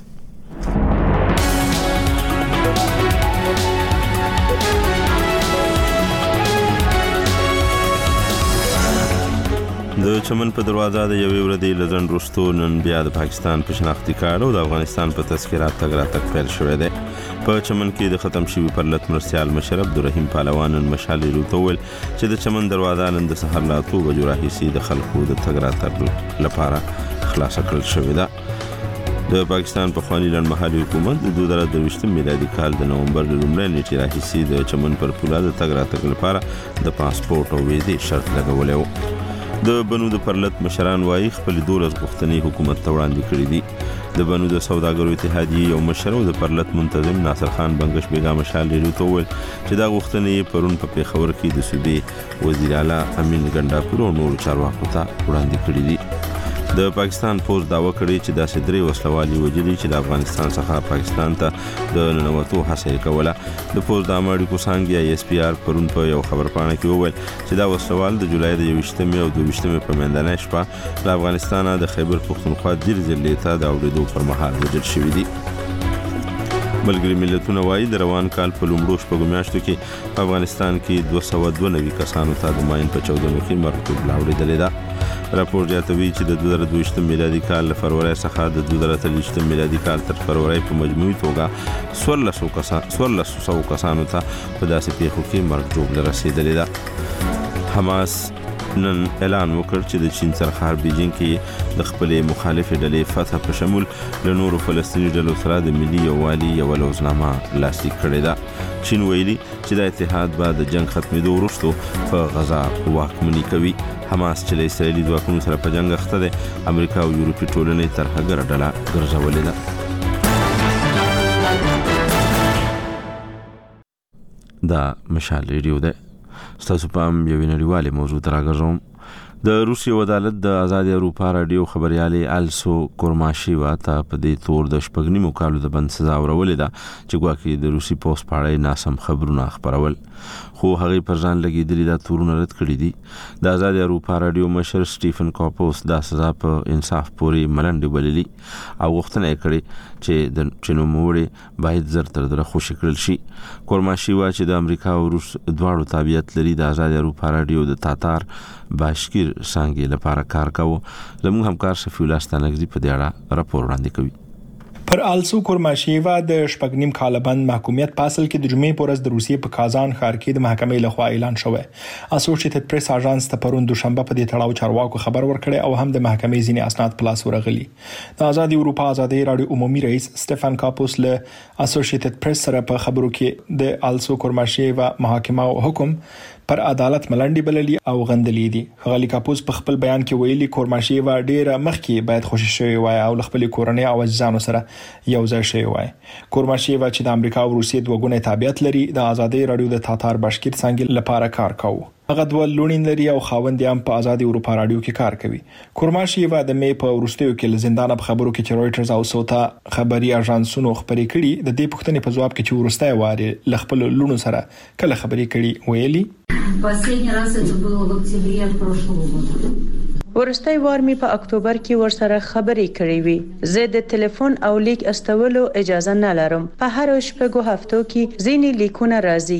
Speaker 1: د چمن په دروازه د یوې ورځې لزن رستو نن بیا د پاکستان په شناختی کارت او د افغانستان په تذکرات تګ راتګ پیل شوی دی. په چمن کې د ختم شوي پرلط مرسیال مشر عبدالرحیم پهلوان نن مشال ریډیو ته وویل چې د چمن دروازه نن د سهار له اتو بجو راهیسې د خلکو د تګ راتګ لپاره خلاصه کړل شوې ده. د پاکستان پخواني لنډمهالي حکومت د دوه زره درویشتم میلادي کال د نومبر له لومړۍ نیټې راهیسې د چمن پر پوله د تګ راتګ لپاره د پاسپورت او ویزې شرط لګولی و. د بنو د پرلط مشران وایي خپل دولس غوښتنې حکومت ته وړاندې کړي دي. د بنو د سوداګرو اتحادیې یو مشر او د پرلط منتظم ناصر خان بنگش بیګا مشال ریډیو ته وویل چې دا غوښتنې پرون په پیښور کې د صوبې وزیر اعلی امین ګنډاپور او نورو چارواکو ته وړاندې کړي دي. د پاکستان پوز داوا کړی چې داسې درې وسلوالي وجلي چې د افغانستان څخه پاکستان ته د ننوتو هڅه کوله. د پوز د امریکو څانګې ای اس پی آر پرون په یو خبرپاڼه کې وویل چې دا وسلوال د جولای د یوویشتمې او دوهویشتمې په منځنۍ شپه له افغانستانه د خیبر پښتونخوا دیر ضلع ته د اورېدو پر مهال وژل شوي دي. ملګري ملتونه وایي د روان کال په لومړو شپږو میاشتو کې په افغانستان کې دوه سوه دوه نوي کسانو ته د ماین په چاودنو کې مرګ لاوړېدلې ده. راپور زیاتوي چې د دوه زره دوهویشتم میلادي کال له فروری څخه د دوه زره څلوېښتم میلادي کال تر فروری په مجموعي توګه څوارلس کسان څوارلس سوه کسانو ته په داسې پیښو کې مرګ ژوبله رسېدلې ده. حماس نن اعلان وکړ چې د چین سرخار بیجینګ کې د خپلې مخالفې ډلې فتح په شمول له نورو فلسطیني ډلو سره د ملي یووالي یوه لوزنامه لاسلیک کړې ده. چین ویلي چې دا اتحاد به د جنګ ختمېدو وروسته په غزا واکمني کوي. حماس چې له اسرائیلي ځواکونو سره په جنګ اخته دی، امریکا او یورپي ټولنې ترهګره ډله ګرځولې ده. دا مشال ریډیو ده. ستاسو پام یوې نړیوالې موضوع ته راګرځوم. د روسیې عدالت د آزاد اروپا راډیو خبريالې السو کورماشیوا ته په دې تور د شپږ نیمو کالو د بند سزا ورولې ده چې ګواکې د روسي پوسټ په اړه ناسم خبرونه خپرول، خو هغې پر ځان لګېدلي دا تورونه رد کړي دي. د آزاد اروپا راډیو مشر سټیفن کاپوس دا سزا په انصاف پورې ملنډې بللي او غوښتنه یې کړې چې د چې نوموړی باید زر تر زره خوشي کړل شي. کورماشیوا چې د امریکا او روس دواړو تابعیت لري، د آزاد اروپا راډیو د تاتار باشکیر څانګې لپاره کار کاوه. زموږ همکار شفیع الله ستانکزي په دې اړه راپور وړاندې کوي.
Speaker 6: پر آلسو کورماشیوا د شپږ نیم کال بند محکومیت په اصل کې د جمعې په ورځ د روسیې په کازان ښار کې د محکمې لخوا اعلان شوی. اسوسییټډ پریس اژانس ته پرون دوشنبه په دې تړاو چارواکو خبر ورکړی او هم د محکمې ځینې اسناد په لاس ورغلي. د آزاد اروپا آزادي راډیو عمومي رئیس سټيفن کاپوس له اسوسییټډ پریس سره په خبرو کې د آلسو کورماشیوا محاکمه او حکم پر عدالت ملنډي بللي او غندلې دي. غالي کاپوس په خپل بیان کې ویلي کورماشیوا ډیره مخکې باید خوشی شوی وای او خپل کورنۍ او ځانو سره یو ځای شوی وای. کورماشیوا چې د امریکا او روسیې دوه ګونې تابعیت لري، د آزادي راډیو د تاتار باشکیر څنګه لپاره کار کاوه. هغه دوه لونین لري او خاوند هم په آزاد اروپا راډیو کې کار کوي. کورماشیوا د مې په ورستیو کې زندان په خبرو کې چې رويټرز او سوتا خبري اژانسونو خبري کړي، د دې پوښتنې په جواب کې چې ورستای واره ل خپل لونو سره کله خبري کړي ویلي
Speaker 7: Последний раз это было в октябре прошлого года.
Speaker 24: ورستای وار می په اکتوبر کې ورسره خبرې کړې وي. زه د ټلیفون او لیک استولو اجازه نه لرم. په هر شپږو هفتو کې ځینې لیکونه راځي.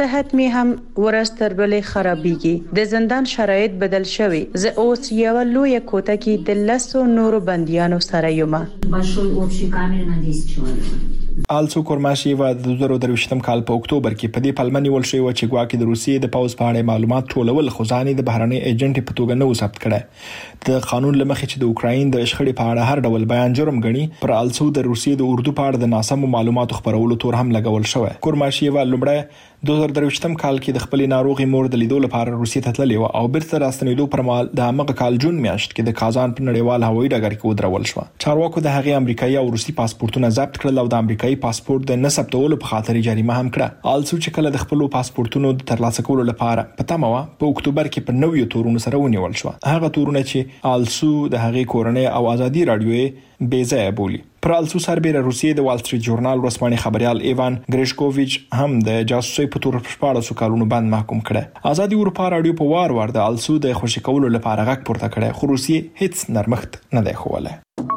Speaker 24: صحت می هم ورځ تر بلې خرابېږي. د زندان شرایط بدل شوي. زه اوس یو لوی کوټه کې د لسو نورو بندیانو سره یم.
Speaker 7: Большой общей камере на десять человек.
Speaker 6: آلسو کورماشیوا د دوه زره درویشتم کال په اکتوبر کې په دې پلمه نیول شوی و چې ګواکې د روسیې د پوز په اړه معلومات ټولول خو ځانې د بهرنۍ ایجنټ په توګه نه ثبت کړي. د قانون لمخې چې د اوکراین د شخړې په اړه هر ډول بیان جرم ګڼي، پر آلسو د روسیې د اردو په اړه د ناسمو معلوماتو خپرولو تور هم لګول شوی. کورماشیوا لومړی دوه زره درویشتم کال کې د خپل ناروغي مور د لیدو لپاره روسیې ته تللی و او بیرته راستنېدو پر مهال د هغه کال جون میاشت کې د کازان په نړیوال هوایي ډګر کې ودرول شو. چارواکو د هغې امریکایي او روسي پاسپورتونه ضبط کړل او د امریکایي پاسپورت د نه ثبتولو په خاطر جریمه هم کړه. آلسو چې کله د خپل پاسپورتونو د ترلاسه کولو لپاره په تمه و په اکتوبر کې په نویو تورونو سره ونیول شو. هغه تورونه چې آلسو د هغې کورنۍ او ازادي رادیوي بیځای بولی. پر آلسو سربېره روسیې د وال سټریټ ژورنال ورسماني خبريال ایوان ګریشکوویچ هم د جاسوسي په تور شپاړسو کالونو باندې محکوم کړه. آزادي اروپا رادیو په وار وار د آلسو د خوشی کولو لپاره غږ پورته کړي، خو روسیې هیڅ نرمښت نه دی ښوولی.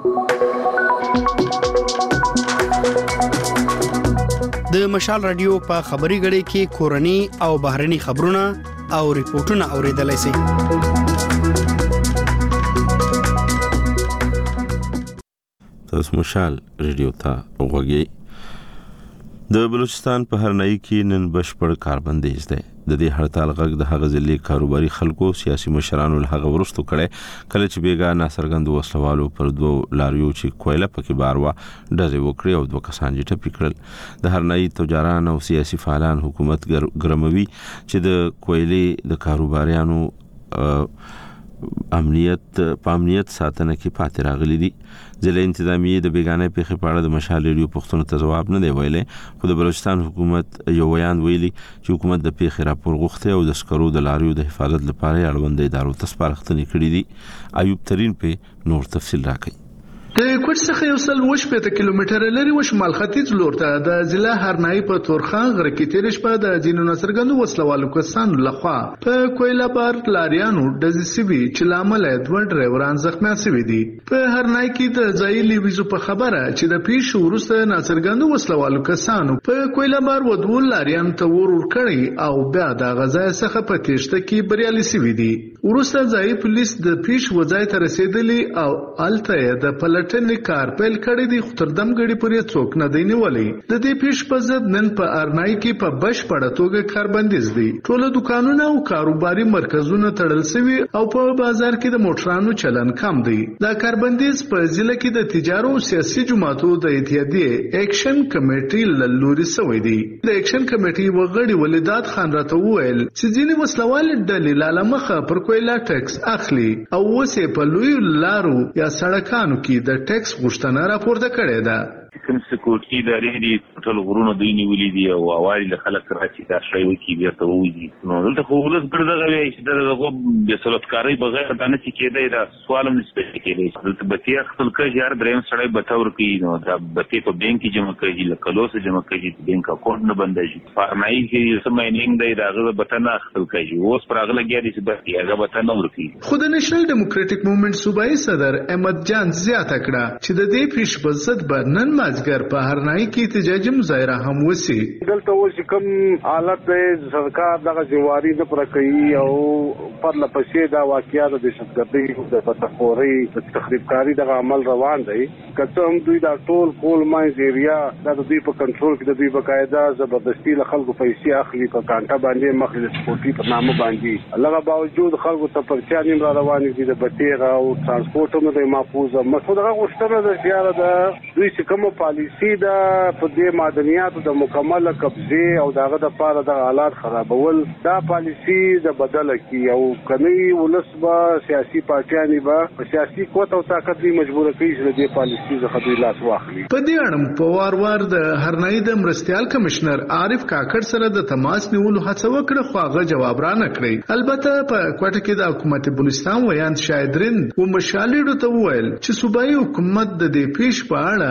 Speaker 2: د مشال رادیو په خبري غړي کې کورني او بهرني خبرونه او ریپورتونه اوریدلای شئ.
Speaker 1: تاسو مشال ریډیو ته وګورئ. د بلوچستان په هرنۍ کې نن بشپړ کاربندیز دی. د دې هړتال غږ د هغه ځلې کاروباري خلکو سیاسي مشرانو له هغه ورستو کړي کله چې بیګا ناصرګند وسلوالو پر دوه لاریو چې کویله پکې باروا ډزې وکړي او دوه کسان یې ټپي کړل. د هرنۍ تجاران او سیاسي فعالان حکومت ګرموي چې د کویلې د کاروباریانو امنیت په امنیت ساتنه کې پاتې راغلي دي. ضلع انتظامیه د بیگانه پیښې په اړه د مشال ریډیو پښتون ته جواب نه دی ویلي، خو د بلوچستان حکومت یو بیان ویلي چې حکومت د پیښې راپور غوښته او د سکرو د لاریو د حفاظت لپاره اړوند ادارو ته سپارښتنې کړې دي. ایوب ترين په نور تفصیل راکړي.
Speaker 4: د کوټ څخه یو سل وش پته کیلومتر لري و شمال ختیځ لور ته د ضلع هرنای په تورخان غر کې تیر شپه د ځینو نصرګندو وسلوالو کسانو لخوا په کویلا بار لاریانو د زیسبي چې لامل دوه ډرایوران زخمیان شوي دي. په هرنای کې د ځایلي ویزو په خبره چې د پیښ ورسته نصرګندو وسلوالو کسانو په کویلا بار ودول لاریان ته ورور کړی او بیا د غزا څخه په تیشته کې بریالي شوي دي. ورسته ځای پولیس د پیښ وځای ته رسیدلی او الته د پلټ ټنې کار پیل کړی دی، خو تر دم غړي پورې څوک نه دی نیولی. د دې پیښ په ضد نن په ارنای کې په بشپړه توګه کاربندیز دی. ټول دکانونه او کاروباري مرکزونه تړل شوي او په بازار کې د موټرانو چلن کم دی. دا کاربندیز په ضلع کې د تجارو او سیاسي جماعتو د اتحادیې اکشن کمیټې له لوري شوی دی. د اکشن کمیټې وغړي ولادت خان راته وویل چې ځینې وسلوال ډلې لاله مخه پر کویلا ټیکس اخلي او اوسې په لوی لارو یا سړکانو کې د ټیکس غوښتنه راپورته کړې ده.
Speaker 8: کوم سکیورټي ادارې دي ټول غرونه دوی نیولې دي او اوایل له خلک راځي دا شی وکي بیا ته وځي. نو دلته خو ولس ګرځي وي چې دغه د سلطکاري بغیر د نه چې کېدای دا سوال هم نسبت کېږي. دلته بتي خپل کې یار دریم سړی بتاور کوي نو دا بتي په بانک کې جمع کوي لکه لوس جمع کوي بانک اکاونټ نه بندېږي. فارمای کې سماینینګ دی داغه بتنه خپل کوي اوس پر اغله ګیاري چې بتي هغه بتنه ورکی.
Speaker 4: خو د نېشنل ډیموکراټک موومېنټ صوبایي صدر احمد جان زیاته کړه چې د دې پیښ په ضد به نن مازګر په هرنای کې احتجاجي مظاهره هم وسی.
Speaker 9: دلته اوس کوم حالت د سرکار دغه ځواري نه پر کوي او پر لپسې دا واقعیا د دهشتګردۍ د فتحوري د تخریبکاری دغه عمل روان دی. کله هم دوی دا ټول کول ماین ایریا د دوی په کنټرول کې د دوی بقاعده زبردستی له خلکو پیسې اخلي په کانټا باندې مخې سپورتي په نامه باندې. هغه باوجود خلکو ته پرچانیم را روان دي د بټیغه او ترانسپورت هم د محفوظه مسعود هغه غوښتنه د زیاده د دوی چې کوم پالیسی دا په دې معدنیاتو د مکمله قبضه او دغه د پاره د حالات خرابول دا پالیسی د بدل کی او کني ولسبه سیاسي پارټیانی به په سیاسي قوت او طاقت دی مجبور کوي چې دې پالیسی څخه دوی لاس واخلي.
Speaker 4: په دې اړه په وار وار د هرنای د مرستيال کمشنر عارف کاکړ سره د تماس نیولو هڅه وکړه خو هغه جواب را نه کړی. البته په کوټه کې د حکومت بلوچستان ویاند شایدرین و مشالېډو ته وویل چې صوبایي حکومت د دې پیښ په اړه د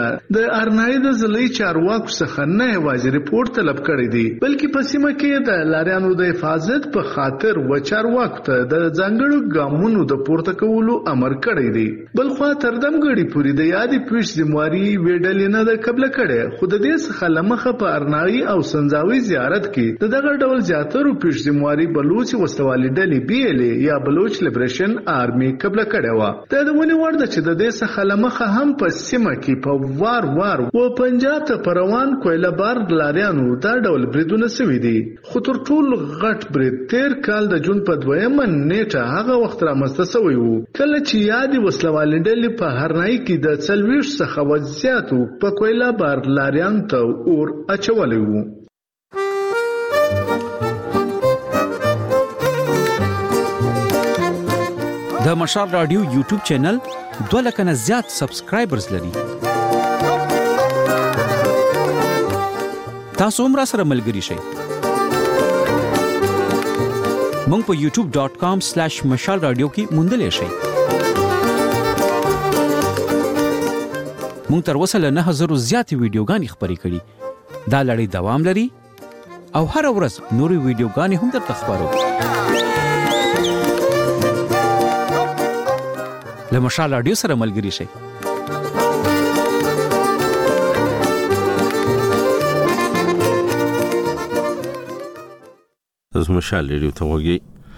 Speaker 4: د ارنای د ځلې چارواکو څخه نه یوازې ریپورت طلب کړی دی بلکې په سیمه کې د لاریانو د حفاظت په خاطر و چارواکو ته د ځانګړو ګامونو د پورته کولو امر کړی دی. بل خو تر دمګړي پوری د یادې پیښ ذمہواری ویډل نه د قبل کړي خو د دې څخه لمخه په ارنای او سنځاوي زیارت کې د دغه ډول زیاترو پیښ ذمہواری بلوچ وسوالي ډلې بي ال یا بلوچ لیبریشن آرمي قبل کړي و. د دونه ورده چې د دې څخه لمخه هم په سیمه کې په وار وار و پنجاب ته پروان کویله بار لاریانو دا ډول بریدونه سوي دي. خو تر ټولو غټ برید تیر کال د جون په دویمه نیټه هغه وخت رامنځته شوی و کله چې یادې وسلوالې ډلې په هرنای کې د څلوېښت څخه وزیاتو په کویله بار لاریان ته اور اچولی و.
Speaker 10: د مشال رادیو یوټیوب چینل دوه لکه نه زیات سبسکرایبرز لري. تاسو هم را سره ملګري شئ. مونږ په یوټیوب ډاٹ کام سلیش مشال رادیو کې موندلی شئ. مونږ تر اوسه له نه زرو زیاتې ویډیوګانې خپرې کړي. دا لړۍ دوام لري او هره ورځ نورې ویډیوګانې هم درته خپرو. له مشال رادیو سره ملګري شئ.
Speaker 1: از مشال رادیو ته وګورئ.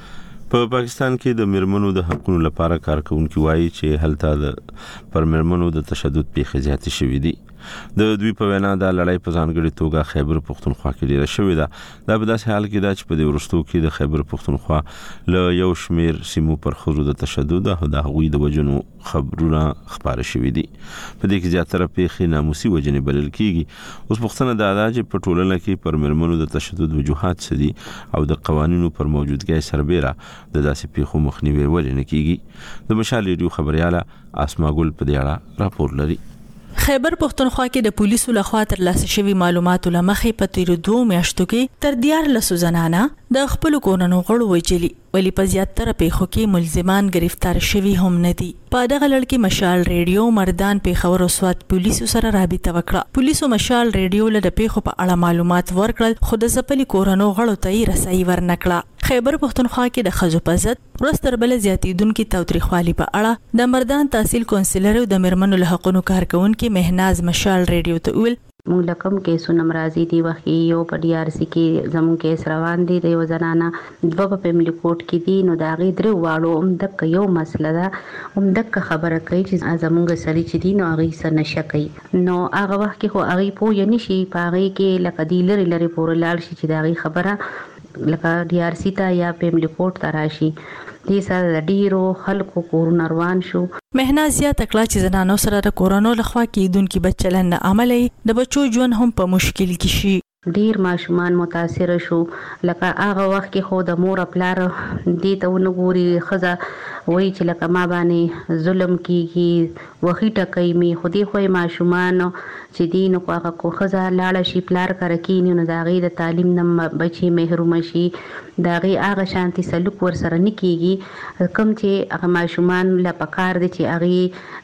Speaker 1: په پاکستان کې د مرمنو د حقوقو لپاره کارکونکي وایي چې هلته د پر مرمنو د تشدد پیښې زیاتې شوې دي. د دوی په وینا د لړۍ په ځانګړي توګه خیبر پختونخوا کې ډیره شوې ده. دا په داسې حال کې ده چې په دې وروستو کې د خیبر پختونخوا له یو شمیر سیمو پر ښځو د تشدد او د هغوی د وژنو خبرونه خپاره شوي دي. په دې کې زیاتره پیښې ناموسي وژنې بلل کېږي. اوس پوښتنه دا ده چې په ټولنه کې پر مرمنو د تشدد وجوهات څه دي او د قوانینو پر موجودګۍ سربیره د داسې پیښو مخنیوی ولې نه کېږي. د مشال رادیو خبرياله اسما ګل په دې اړه راپور لري.
Speaker 11: خیبر پختونخوا کې د پولیسو لخوا ترلاسه شوی معلوماتو لمخې په تیرو دوه میاشتو کې تر دیار لسو زنانه د خپل کورنو غړو وجلي ولی په زیاتره پیښو کې ملزمان گرفتار شوي هم نه دي. په دغه لړ کې مشال ریډیو مردان پیښور او سوات پولیسو سره رابطه وکړه. پولیسو مشال ریډیو له د پیښو په اړه معلومات ورکړل خو د ځپلي کورنو غړو ته یې رسایي ورنکړه. خیبر پختونخوا کې د ښځو په ضد ورځ تر بله زیاتېدونکي تاوتریخوالي په اړه د مردان تحصیل کونسلر او د میرمنو له حقونو کارکونکي مهناز مشال ریډیو ته ویل
Speaker 12: مونږ لکم کیسونه مرضی دی وخت یو په ډي ار سي کې زموږ کیس روان دي د یو زنانه دوه په فیملی کورټ کې دي نو دا غي درو واړو هم د یو مسله ده هم د خبره کوي چې زموږ سړي چې دي نو هغه سره نشه کوي نو هغه وخت کې خو هغه پوه نه شي پاره کې لکه دی لري لري پور لاړ شي چې دا غي خبره لکه ډي ار سي ته یا فیملی کورټ ته راشي. دې سره د ډیرو خلکو کورونه روان شو.
Speaker 11: مهناز یا تکلا چې زنانو سره د کورونو لخوا کېدونکي بچلن عملي د بچو ژوند هم په مشکل کې شي.
Speaker 12: ډیر ماشومان متاثر شو لکه هغه وخت کې خو د مور خپلار دې ته ونګوري خزه وای چې لکه ما باندې ظلم کیږي وخی ټکای می خو دې خو ماشومان چې دین خو هغه کو خزه لاړه شي پلار کړه کینې نو دا غي د تعلیم نم بچي محروم شي دا غي هغه شانتي سلوک ور سره نکېږي کم چې هغه ماشومان لا پکار دي چې هغه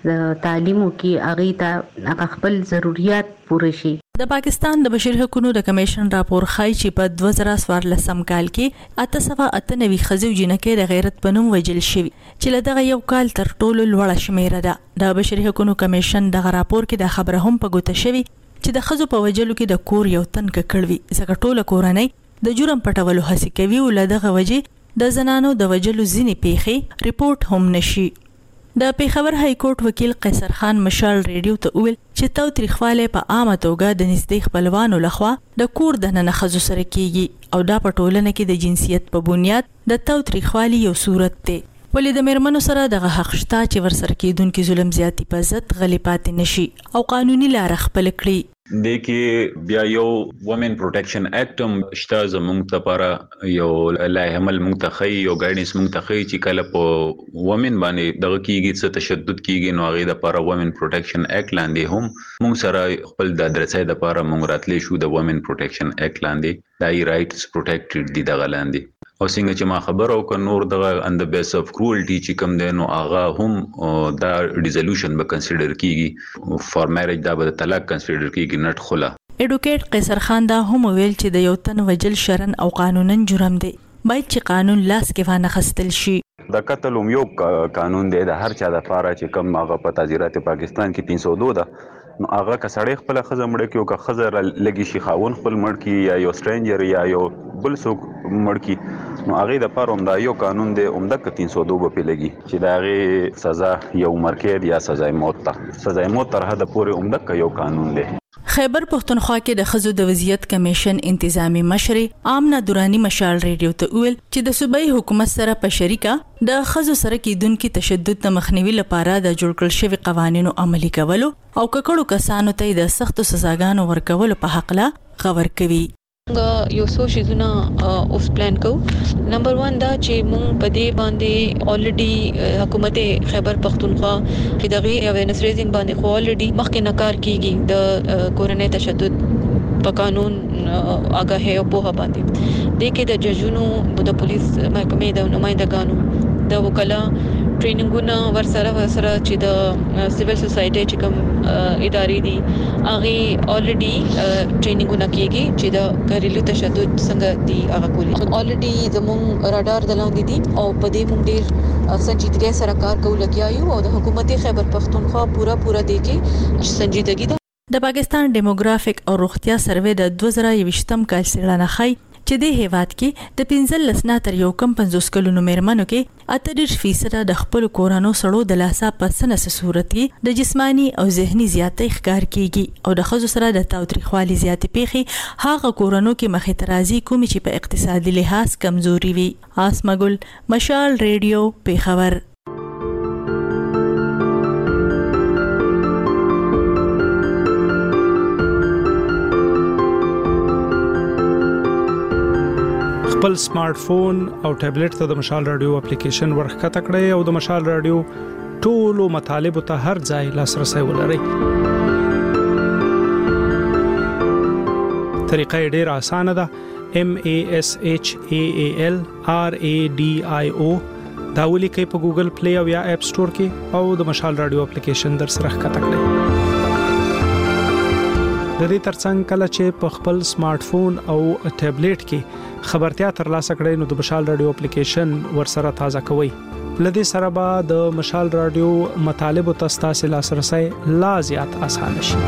Speaker 12: تعلیمو کې هغه ته خپل ضرورت پوره شي.
Speaker 11: د پاکستان د بشري حقوقو د کمیشن راپور ښایي چې په دوه زره څوارلسم کال کې اته سوه اته نوي ښځې او جینکې د غیرت په نوم وژل شوي چې له دغه یو کال تر ټولو لوړه شمیره ده. د بشري حقوقو کمیشن دغه راپور کې د خبره هم په ګوته شوي چې د ښځو په وژلو کې د کور یو تن ککړ وي ځکه ټوله کورنۍ د جرم پټولو هڅې کوي او له دغه وجې د زنانو د وژلو ځینې پیښې ریپورت هم نشي. د پیښور های کورټ وکیل قیصر خان مشال ریډیو ته ویل چې تاوتریخواله په عامه توګه د نږدې خپلوانو لخوا د کور د نن ښځو سره کیږي او دا په ټولنه کې د جنسیت په بنیاد د تاوتریخوالي یو صورت دی. ولې د میرمنو سره دغه حق شته چې ورسره کېدونکي ظلم زیاتی په ضد غلي پاتې نشي او قانوني لار خپل کړي.
Speaker 13: د کې بیا یو وومن پروټیکشن اکټ هم شته زموږ لپاره یو لایحه عمل موږ ته ښیي یو ګایډنس موږ ته ښیي چې کله په وومن باندې دغه کېږي څه تشدد کېږي نو هغې دپاره وومن پروټیکشن اکټ لاندې هم موږ سره خپل د ادرسۍ دپاره موږ راتلی شو د وومن پروټیکشن اکټ لاندې دا یې رایټس پروټیکټډ دي دغه لاندې او څنګه چې ما خبر او ک نور دغه اند بیس اف کروالټي چې کوم دی نو هغه هم دا ریزولوشن به کنسیډر کیږي فار میریج دا به طلاق کنسیډر کیږي نټ خلا.
Speaker 11: ایډوکیټ قیصر خان دا هم ویل چې د یو تن وجل شرن او قانونن جرم دی، باید چې قانون لاس کې وانه خستل شي.
Speaker 13: د قتل یو قانون دی د هر چا د پاره چې کوم هغه په تعزیرات پاکستان کې تین سو دو ده نو هغه کسړې خپل خزه مړ کې او که خزه لګي شي خاون خپل مړ کې یا یو سټرینجر یا یو بل څوک مړ کې نو هغه د پاره هم دا یو قانون دی هم د تین سو دو په لګي چې دا غي سزا یو مرکز یا سزا موت ته سزا موت تر حد پورې هم د یو قانون دی.
Speaker 11: خیبر پختونخوا کې د خزو د وضعیت کمیشن انتظامی مشر آمنه دورانی مشال ریډیو ته ویل چې د صوبایي حکومت سره په شریکه د خزو سره کېدونکو تشدد د مخنیوي لپاره د جوړ کړل شوی قوانینو عملي کولو او ککړو کسانو ته د سختو سزاګانو ورکولو په حق لا خبر کوي.
Speaker 14: یو څو شیزونه اوس پلان کو. نمبر ون دا چې مونږ په دې باندې الریډي حکومت خیبر پختونخوا کې دغه اویرنس ریزینګ باندې خو الریډي مخکې نکار کیږي د کورنۍ تشدد په قانون آگاهي او په باندې د کې د ججونو د پولیس محکمې د نمائندګانو د وکلا ټریننګونه ورسره ورسره چې د سیویل سوسایټي چې کوم ادارې دي هغه الریډي ټریننګونه کیږي چې د غریلو تشدد څنګه دي هغه کولی الریډي زموږ رادار دلاندې دي او په دې موږ ډیر سنجیدګۍ سره کار کوو لګیایو او د حکومت خیبر پختونخوا پورا پورا دی کې سنجیدګي
Speaker 11: د پاکستان ډیموګرافیک او روغتیا سروې د دوه زره یوویشتم کال څېړنه ښيي چې د هیواد کې د پنځه لس تر یو کم پنځوس کلونو میرمنو کې اته ډېر فیصد د خپل کورانو سړو د لاسا په سنس صورت کې د جسمانی او ذهني زیاتې ښکار کیږي او د خزو سره د تاوتریخوالي زیاتې پیخي هغه کورانو کې مخې ترازی کوم چې په اقتصادي لحاظ کمزوري وي. آسمګل مشال ریډیو پیښور.
Speaker 15: خپل سمارټ فون او ټابلیټ ته د مشال رادیو اپلیکیشن ورخته کړئ او د مشال رادیو ټولو مطالبه ته هر ځای لاسرسي ولرئ. طریقه ډېر اسانه ده. M A S H A A L R A D I O دا ولیکئ په ګوګل پلی او یا اپ سٹور کې او د مشال رادیو اپلیکیشن در سره ښکته کړئ. د دې ترڅنګ کله چې په خپل سمارټ فون او ټابلیټ کې خبرتیا ترلاسه کړئ نو د مشال رادیو اپلیکیشن ورسره تازه کوئ. لدې سره به د مشال رادیو مطالبه تاسو ته لاسرسي لا زیات اسانه شي.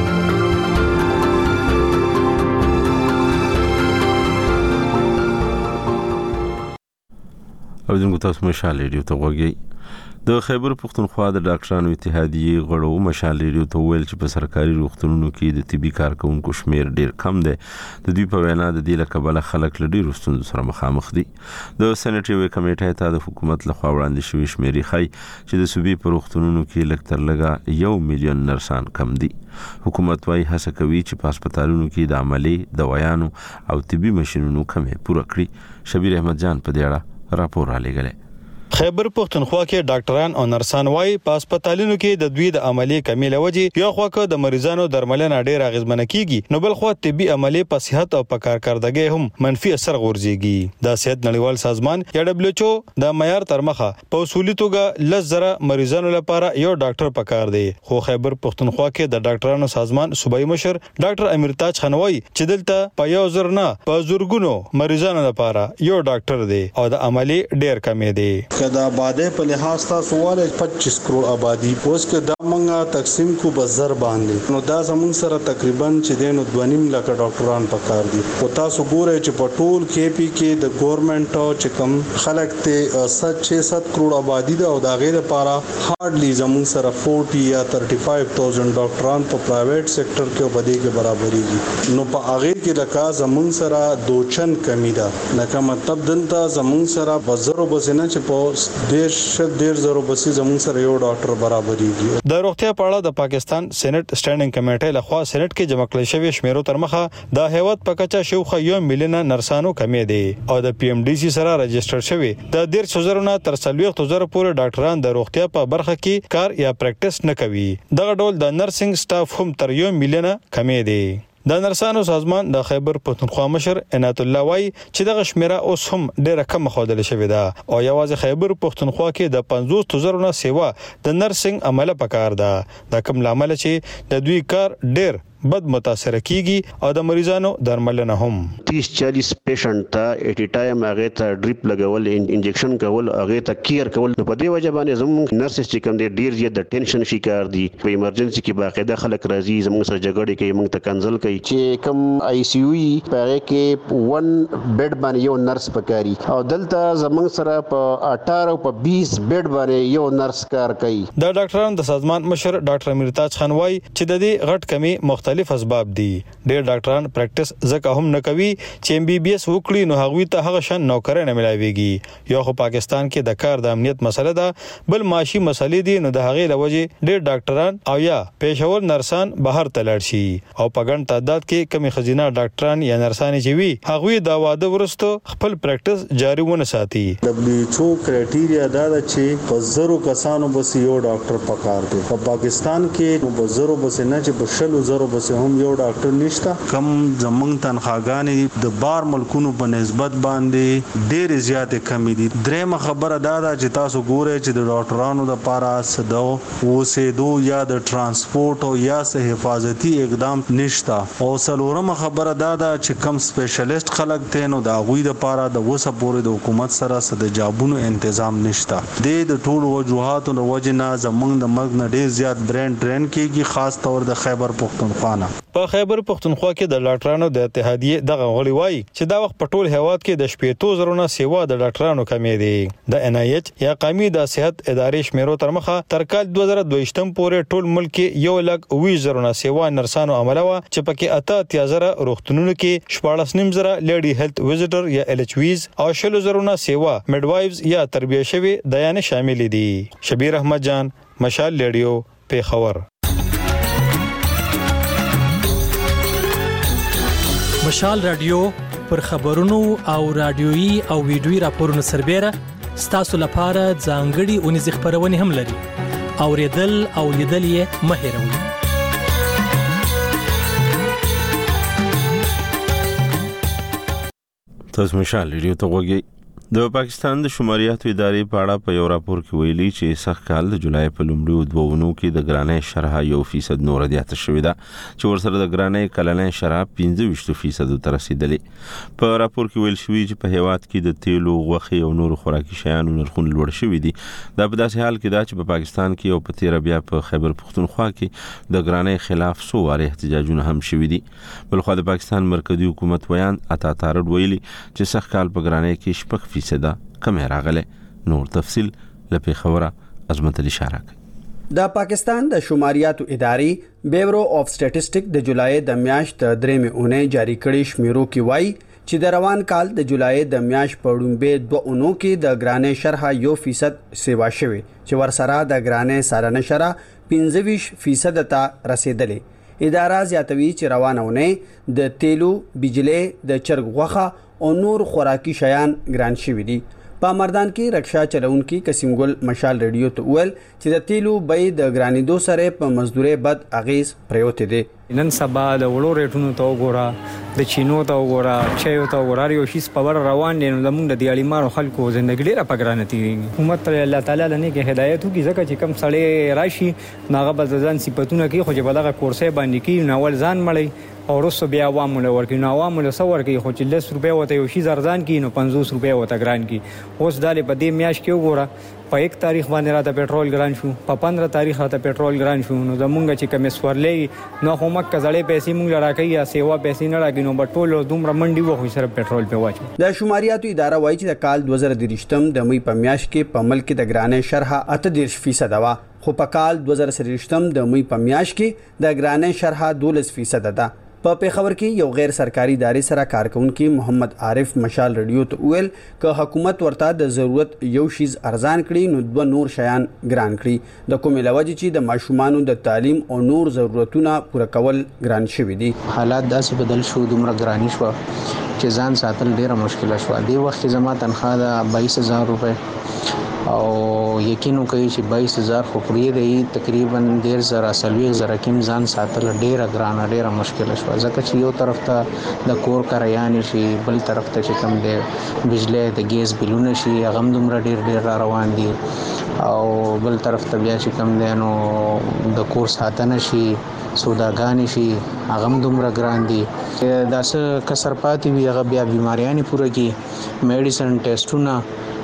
Speaker 1: او دغه تاسو مشال ریډیو ته وګورئ. د خیبر پختونخوا د ډاکټرانو اتحادیې غړو مشال ریډیو ته ویل چې په سرکاري روغتونونو کې د طبي کارکونکو شمیر ډیر کم دی. د دوی په وینا د دې لکبله خلک له ډیرو ستونزو سره مخامخ دي. د سېنیټري کمیټې ته د حکومت لخوا وړاندې شوی شمیرې ښيي چې د صوبې په روغتونونو کې لږ تر لږه یو میلیون نرسان کم دي. حکومت وايي هڅه کوي چې په هسپتالونو کې د عملي دوايانو او طبي ماشينونو کمې پوره کړي. شبیر احمد جان په دې اړه راپور را لېږلی.
Speaker 16: خیبر پختونخوا کې ډاکټران او نرسان وايي په هسپتالونو کې د دوی د عملي کمی لوجې یو خوا کې د مریضانو درملنه ډېر اغیزمنه کیږي نو بل خو طبي عملي په صحت او په کارکردګۍ هم منفي اثر غورځيږي. د صحت نړیوال سازمان یا دبليو ایچ او د معیار تر مخه په اصولي توګه لس زره مریضانو لپاره یو ډاکټر پکار دی. خو خیبر پختونخوا کې د ډاکټرانو سازمان صوبایي مشر ډاکټر امیرتاج خان وايي چې دلته په یو زر نه په زورګونو مریضانو لپاره یو ډاکټر دی او د عملي ډېر کمی دی.
Speaker 18: د آبادی په لحاظ تاسو وایي پچیس کروڑ آبادی اوس کې دا مونږه تقسیم کو بزر باندې نو دا زموږ سره تقریبا چې دینو دوه نیم لک ډاکټران پکار دي. او تاسو ګورئ چې په ټول کې پی کې د ګورنمنت او چې کم خلک ته سات شش سات کروڑ آبادی ده او دا غیر لپاره هارډلی زموږ سره چالیس یا پنځه خمسين هزار ډاکټران په پرایویټ سېکټر کې په دې کې برابرېږي. نو په هغه کې لکه زموږ سره دوچن کمی ده لکه مطلب دلته زموږ سره بزرو بسنه چې په ډیر شد ډیر زرو بسې زموږ سره یو ډاکټر برابرېږي.
Speaker 16: د روغتیا په اړه د پاکستان سېنات سټانډینګ کمیټې لخوا سېنات کې جمع کړل شوی شمیرو تر مخه د هیواد په کچا شوخه یو میلیون نرسانو کمی دي او د پی ایم ډي سي سره رجسټر شوی د ډیر څوزرونه تر څلويخت زره پورې ډاکټران د روغتیا په برخه کې کار یا پریکټس نه کوي. دغه ډول د نرسنګ سټاف هم تر یو میلیون کمی دي. د نرسانو سازمان د خیبر پښتونخوا مشر عنایت الله وای چې دغه شمیره اوس هم ډیره کم خودل شوې ده او یوازې خیبر پښتونخوا کې د پنځوس زره نه سیوا د نرسنګ عمله پکار ده د کوم لامل چې د دوی کار ډیر بد متاثر کیږي او د مریضانو درملنه هم
Speaker 3: तीस चालीस پیشنټ ته ایټ ا ټایم هغه ته ډریپ لګول انجکشن کول هغه ته کیر کول په دې وجه باندې زموږ نرسز چې کوم دي ډیر زیات د ټینشن شکار دي په ایمرجنسي کې باقاعده خلک راځي زموږ سره جګړه کوي موږ ته کنسل کوي چې کوم آی سی یو په هغه کې ون بیډ باندې یو نرس پکاري او دلته زموږ سره په اٹھارہ او په بیس بیډ باندې یو نرس کار کوي
Speaker 16: د ډاکټرانو د سازمان مشر ډاکټر امیرتاج خان وای چې د دې غټ کمی مختلف اسباب دي ډېر ډاکټران پریکټس ځکه هم نه کوي چې ام بي بي اس وکړي نو هغوی ته هغه شان نوکري نه ملایويږي یو خو پاکستان کې د کار د امنیت مسله ده بل معاشي مسلې دي نو د هغې لوجه ډېر ډاکټران او یا پېښور نرسان بهر تلل شي او په ګڼ تعداد کې کمی خزینه ډاکټران یا نرسان چې وي هغوی دا واده ورسته خپل پریکټس جاري ونه ساتي
Speaker 18: دبليو ایچ او کرایټیریا دا ده چې په زرو کسانو بس یو ډاکټر پکار دی په پاکستان کې نو په زرو بس نه چې په شلو زرو بس هم یو ډاکټر نشته کم زمنګ تنخواګانې د بار ملکونو په نسبت باندې ډېر زیات کمی دي درېمه خبره دا ده چې تاسو ګورئ چې د ډاکټرانو د پاره سدو وسېدو یا د ترانسپورت او یا سه حفاظتي اقدام نشته او څلورمه خبره دا ده چې کم سپیشلیست خلک ته نو د غوي د پاره د وسه پورې د حکومت سره سد جابونو تنظیم نشته د ټولو وجوهاتو د وجنه زمنګ د مرګ نه ډېر زیات برین ټرین کیږي خاص طور د خیبر پښتونخوا
Speaker 16: په خیبر پښتونخوا کې د ډاکټرانو د اتحادیې دغه غړي وایي چې دا وخت په ټول هیواد کې د شپږ زره نه سیوا د ډاکټرانو کمې دي د ان ای ایچ یا قومي د صحت ادارې شمیرو تر مخه تر کال دوه زره دوه شتم پورې ټول ملک کې یو لک اوه زره نه سیوا نرسانو عمله و چې پکې اته اتیا زره روغتونونو کې شپږ نیم زره لیډي هیلث وزټر یا ال ایچ ویز او شل زره نه سیوا میډوایوز یا تربیه شوی دایانه شامل دي شبیر احمد جان مشال لیډیو پیښور
Speaker 19: مشال رادیو پر خبرونو او رادیوي او ویډیوي راپورونو سربېره ستاسو لپاره ځانګړي اونیزې خبرونه هم لري اوریدل او لیدل یې مه هېروئ
Speaker 1: تاسو مشال ریډیو ته وګورئ د پاکستان د شماریاتو ادارې په اړه په یو راپور کې ویلي چې سخت کال د جولای په لومړیو دوه اونو کې د ګرانۍ شرح یو فیصد نور زیاته شوې ده چې ورسره د ګرانۍ کلنۍ شرح پنځه ویشت فیصد ته رسیدلې په راپور کې ویل شوی چې په هیواد کې د تیلو غوښې او نورو خوراکي شیانو نرخونه لوړ شوي دي دا په داسې حال کې ده چې په پاکستان کې او په تیر بیا په خیبر پښتونخوا کې د ګرانۍ خلاف څو واره احتجاجونه هم شوي دي بلخو د پاکستان مرکزی حکومت ویان عطا تارړ ویلي چې سخت کال په ګرانۍ کې شپږ فیصد کم راغله نور تفصیل لپاره خبره عظمت الاشاره کوي
Speaker 2: د پاکستان د شماریاتو ادارې بیورو اف سټټیسټک د جولای د میاشت درېمه اونۍ جاری کړي شمیرو کې وایي چې د روان کال د جولای د میاشت په وړاندې دوه اونو کې د ګرانۍ شرح یو فیصد سیوا شوی چې ورسره د ګرانۍ سالانه شرح پنځه ویشت فیصد ته رسیدلې اداره زیاتوي چې روانه اونۍ د تیلو بجلی د چرګ غوښه او نور خوراکي شیان ګران شوي دي په مردان کې رکشا چلونکي قسم ګل مشال ریډیو ته ویل چې د تیلو بیې د ګرانېدو سره په مزدوري بد اغیز پریوت دي
Speaker 20: نن سبا د وړو ریټونو ته وګوره د چینو ته وګوره چایو ته وګوره یو شی په ور روان دي نو زموږ د دیالیمانو خلکو ژوندۍ ډیره پګرانه تیږي حکومت ته الله تعالی لنه کې هدایت وکړي ځکه چې کم سړی راشي ناغه بل ځان صفاتونه کې خو چې بلغه کورسې باندې کې ناول ځان مړی او رسو بیا عوامو له ورکی نو عوامو له سور کې خو چې لس روپیا وته یو شی زرزان کې نو پنځوس روپیا وته ګران کې اوس دالې په دې میاش کې وګوره په یک تاریخ باندې راته پېټرول ګران شو په پندرہ تاریخ راته پېټرول ګران شو نو زمونږ چې کوم سورلې نو خو مکه زړې پیسې مونږ راکې یا سیوا پیسې نه راګینو بټول دومره منډي وو خو سره پېټرول په واچو
Speaker 2: د شماریاتو اداره وایي چې د کال دوه زره درشتم د مې په میاش کې په ملک د ګرانۍ شرح اته دېرش فیصد وا خو په کال دوه زره درشتم د مې په میاش کې د ګرانۍ شرح دولس فیصد ده په پیښور کې یو غیر سرکاري ادارې سره کارکونکي محمد عارف مشال ریډیو ته ویل ک حکومت ورته د ضرورت یو شیز ارزان کړي نو دوه نور شیان ګران کړي د کومې لوجې چې د ماشومانو د تعلیم او نور ضرورتونه پوره کول ګران شوي دي
Speaker 17: حالات داسې بدل شو دومره ګرانی شو چې ځان ساتل ډیره مشکله شو دی وخت زما تنخواه د باییس هزار روپے او یقینو کوي چې بایس هزار خو پرې دی تقریبا ډیر زره سلوي زره کیم ځان ساتل ډیره ګرانه ډیره مشکل شو ځکه چې یو طرف ته د کور کریان شي بل طرف ته چې کم دی بجلی د ګیس بلونه شي هغه دومره ډیر ډیر را روان دي او بل طرف ته بیا چې کم دی نو د کور ساتنه شي سوداګانی شي هغه دومره ګران دي دا څه کسر پاتې وي هغه بیا بیماریاں پوره کی میډیسن ټیسټونه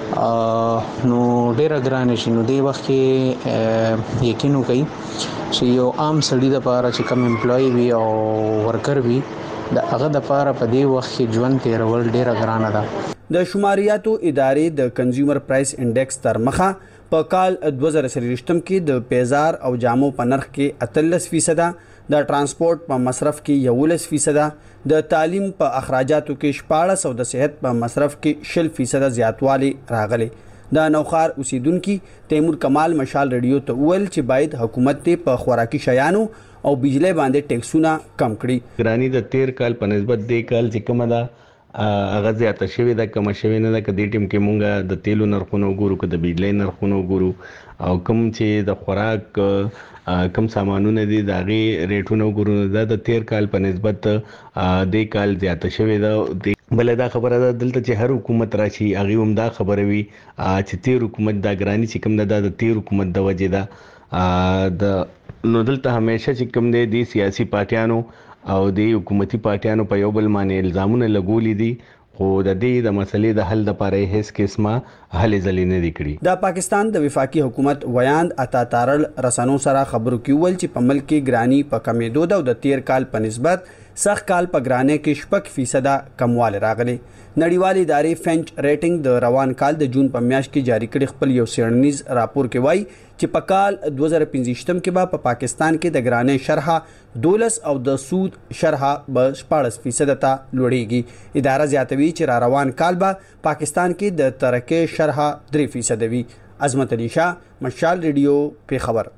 Speaker 17: نو ډیر ګران شي نو دی وخت کې یقینو کوي چې یو عام سړی د پاره چې کم امپلوي وي او ورکر وي د هغه د پاره په دی وخت کې ژوند تیرول ډیر ګران ده
Speaker 2: د شماریاتو ادارې د کنزیومر پرایس انډیکس تر مخه په کال دوه زره څلوېښت کې د پیزار او جامو په نرخ کې اتلس فیصد د ترانسپورت په مصرف کې یولس فیصد د تعلیم په اخراجاتو کې شپاړس او د صحت په مصرف کې شل فیصد زیاتوالی راغلی د نوخار اوسیدونکو تیمور کمال مشال ریډیو ته ویل چې باید حکومت ته په خوراکي شیانو او بجلی باندې ټیکسونه کم کړي
Speaker 5: ګرانی د تیر کال په نسبت د کال چې کومه ده هغه زیاته شوې ده کوم شوې نه ده کدي ټیم کې مونږه د تیلو نرخونه وګورو کده بجلی نرخونه وګورو او کوم چې د خوراک کم سامانونه دي داغي ریټونه وګورو د تیر کال په نسبت د کال زیاته شوې ده بل دا خبره ده دلته چې هر حکومت راشي هغه هم دا خبره وي چې تیر حکومت دا ګرانی چې کوم ده د تیر حکومت د وجې ده د نو دلته همیشه چې کوم دي د سیاسي پارټیانو او د حکومتي پارټیانو په یو بل باندې الزامونه لګولې دي خو د دې د مسلې د حل لپاره هیڅ قسمه حل ځلې نه دی کړی
Speaker 2: د پاکستان د وفاقي حکومت ویاند عطا تارل رسنو سره خبرو کې ول چې په ملک کې ګرانی په کمیدو ده او د تیر کال په نسبت سخت کال په ګرانه کې شپږ فیصد کمواله راغلي نړیوالې ادارې فینچ ریټینګ د روان کال د جون په میاشت کې جاری کړي خپل یو سیړنیز راپور کې وایي چې په کال دوه زره پنځه کې به په پاکستان کې د ګرانې شرحه دولس او د سود شرحه به شپاړس فیصد ته لوړیږي اداره زیاتوي چې را روان کال به پاکستان کې د ترقې شرحه درې فیصد وي عظمت علي شاه مشال ریډیو په خبر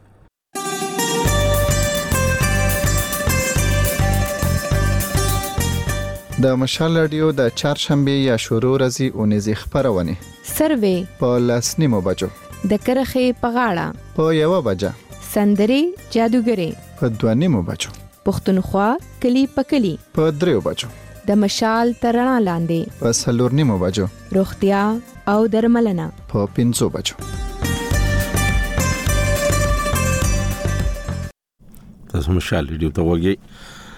Speaker 21: د مشال رادیو د چهارشنبه یا شروع ورځې اونیزې خبرونه
Speaker 22: سروې
Speaker 21: په لسنیمو بجو
Speaker 22: د کرخې په غاړه
Speaker 21: په یو بجه
Speaker 22: سندري جادوګري
Speaker 21: په دوانیمو بجو
Speaker 22: پښتونخوا کلی په کلی
Speaker 21: په دریو بجو
Speaker 22: د مشال ترڼا لاندې
Speaker 21: په سلورنیمو بجو
Speaker 22: روغتیا او درملنه
Speaker 21: په پنځو بجو
Speaker 1: تاسو مشال ریډیو ته وګورئ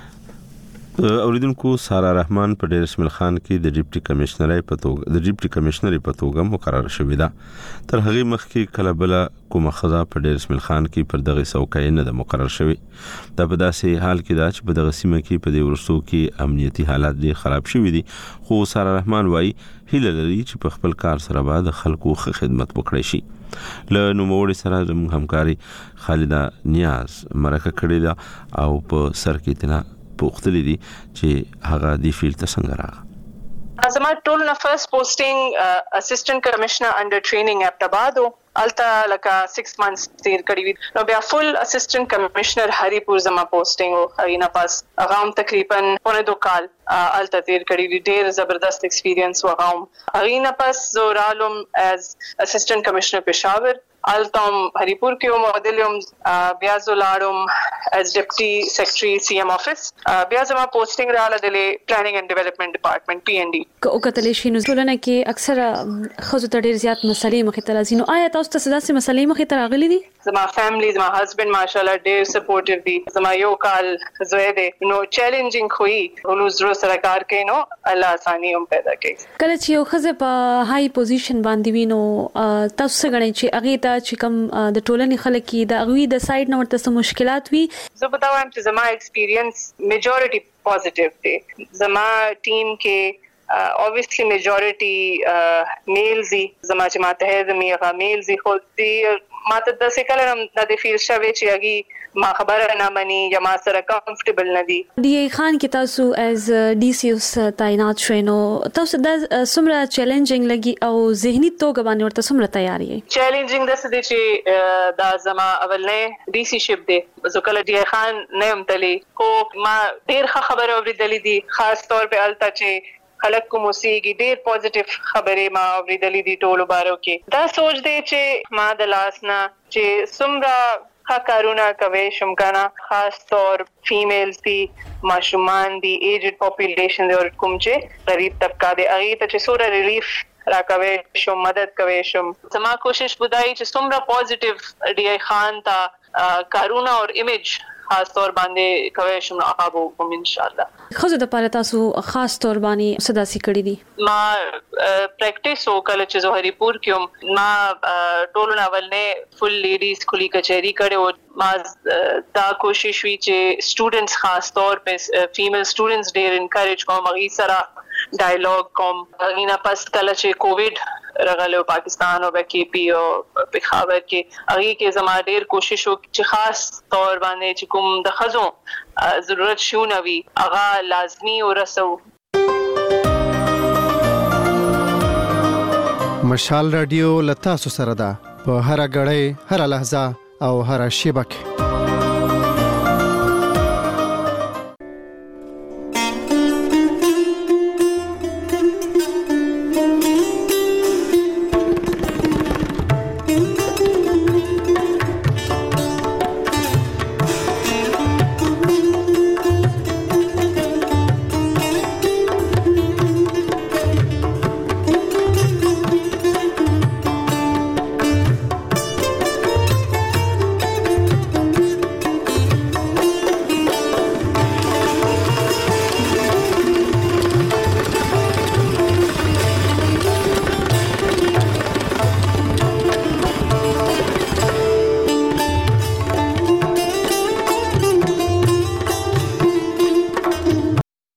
Speaker 1: اوریدونکو سارا رحمان په ډیر اسماعیل خان کې د ډیپټي کمشنري په توګه د ډیپټي کمشنري په توګه مقرره شوې ده تر هغه مخکې کله بل کومه خزا په ډیر اسماعیل خان کې پر دغه څوکۍ نه د مقرر شوې دا په داسې حال کې دا چې په دغه سیمه کې په دې ورستو کې امنیتي حالات ډیر خراب شوي دي خو سارا رحمان وایي هیله لري چې په خپل کار سره به د خلکو ښه خدمت وکړي شي له نوموړي سره زموږ همکاري خالده نیاز مرکه کړې ده او په سر کې تنا پوښتلې دي چې هغه دی فیلډ ته څنګه راغله
Speaker 23: زما ټول نه فرست پوسټینګ اسسټنټ کمشنر انډر ټریننګ ابتبادو التا لکه سکس منثs تیر کړی وي نو بیا فل اسسټنټ کمشنر هریپور زما پوسټینګ او اینا پاس هغه تقریبا پونه دو کال التا تیر کړی وي ډیر زبردست ایکسپیرینس وغه اینا پاس زورالم از اسسټنټ کمشنر پېښور التم هریپور کې مودلیم بیا زولاړم از ډیپټي سیکریټري سی ایم افیس بیا زما پوسټینګ رااله د پلانینګ اینڈ ډیولپمنٹ ډپارټمنٹ پی ان ډي
Speaker 25: او کتلې شي نو ټولنه کې اکثره خزو ته ډیر زیات مسلې مخې ته راځي نو آیا تاسو ته داسې مسلې مخې ته راغلي دي
Speaker 23: زما فیملی زما هسبند ماشاءالله ډیر سپورټیو دي زما یو کال زوی دی نو چیلنجینګ خوې ولوز رو سره کار کوي نو الله اساني هم پیدا کوي
Speaker 25: کله چې یو خزه په های پوزیشن باندې وینو تاسو څنګه چې اغه ته چې کوم د ټولنې خلک کې د اغوی د سایډ نو ورته مشکلات وي
Speaker 23: زه به دا وایم چې زما ایکسپیرینس میجورټي پوزټیو دی زما ټیم کې obviously majority میلز زما چې ماته زمي هغه میلز خو دي ماته د سکلر هم د فیل شوي چې اگي ما خبره نه مني یا ما سره کمفورټبل نه دي
Speaker 25: ډي ای خان کې تاسو از ډي سی اوس تعینات شوي نو تاسو د سمره چیلنجینګ لګي او ذهني توګه باندې ورته سمره تیاری یې
Speaker 23: چیلنجینګ د څه دي چې دا زما اولنه ډي سی شپ دی زه کله ډي ای خان نه هم تللی خو ما ډیر ښه خبره اوریدلې دي خاص طور په الته چې خلک کوم اوسېږي ډېر پوزټیو خبرې ما اورېدلې دي ټولو بارو کې. دا سوچ دی چې ما د لاس نه چې څومره ښه کارونه کوي شم کنه، خاص طور فیمیلز دي، ماشومان دي، ایجډ پاپولیشن دی، او کوم چې غریب طبقه دی هغې ته چې څومره ریلیف راکوي شم، مدد کوي شم. زما کوشش بدای چې څومره پوزټیو ډي آی خان ته کارونه او ایمیج خاص طور باندې کوي شم هغه کوم ان شاء الله.
Speaker 25: خو د پاره تاسو خاص طور باندې صداسي کړی دي؟
Speaker 23: ما پریکټیس وکړه چې زه هریپور کې ما ټول ناول نه فل لیډیز کلی کچهری کړو. ما دا کوشش وی چې سټوډنټس خاص طور په فیمیل سټوډنټس ډیر انکریج کوم، هغه سره ډایلاګ کوم. غینا پس کله چې کووډ راغلو پاکستان او کې پی او پېښور کې هغه کې زما ډیر کوشش وکړ چې خاص طور باندې چې کوم د خزو ضرورت شونه وي هغه لازمی ورسو.
Speaker 21: مشال رادیو لتا سره ده په هر غړې هر لحظه او هر شیبه کې.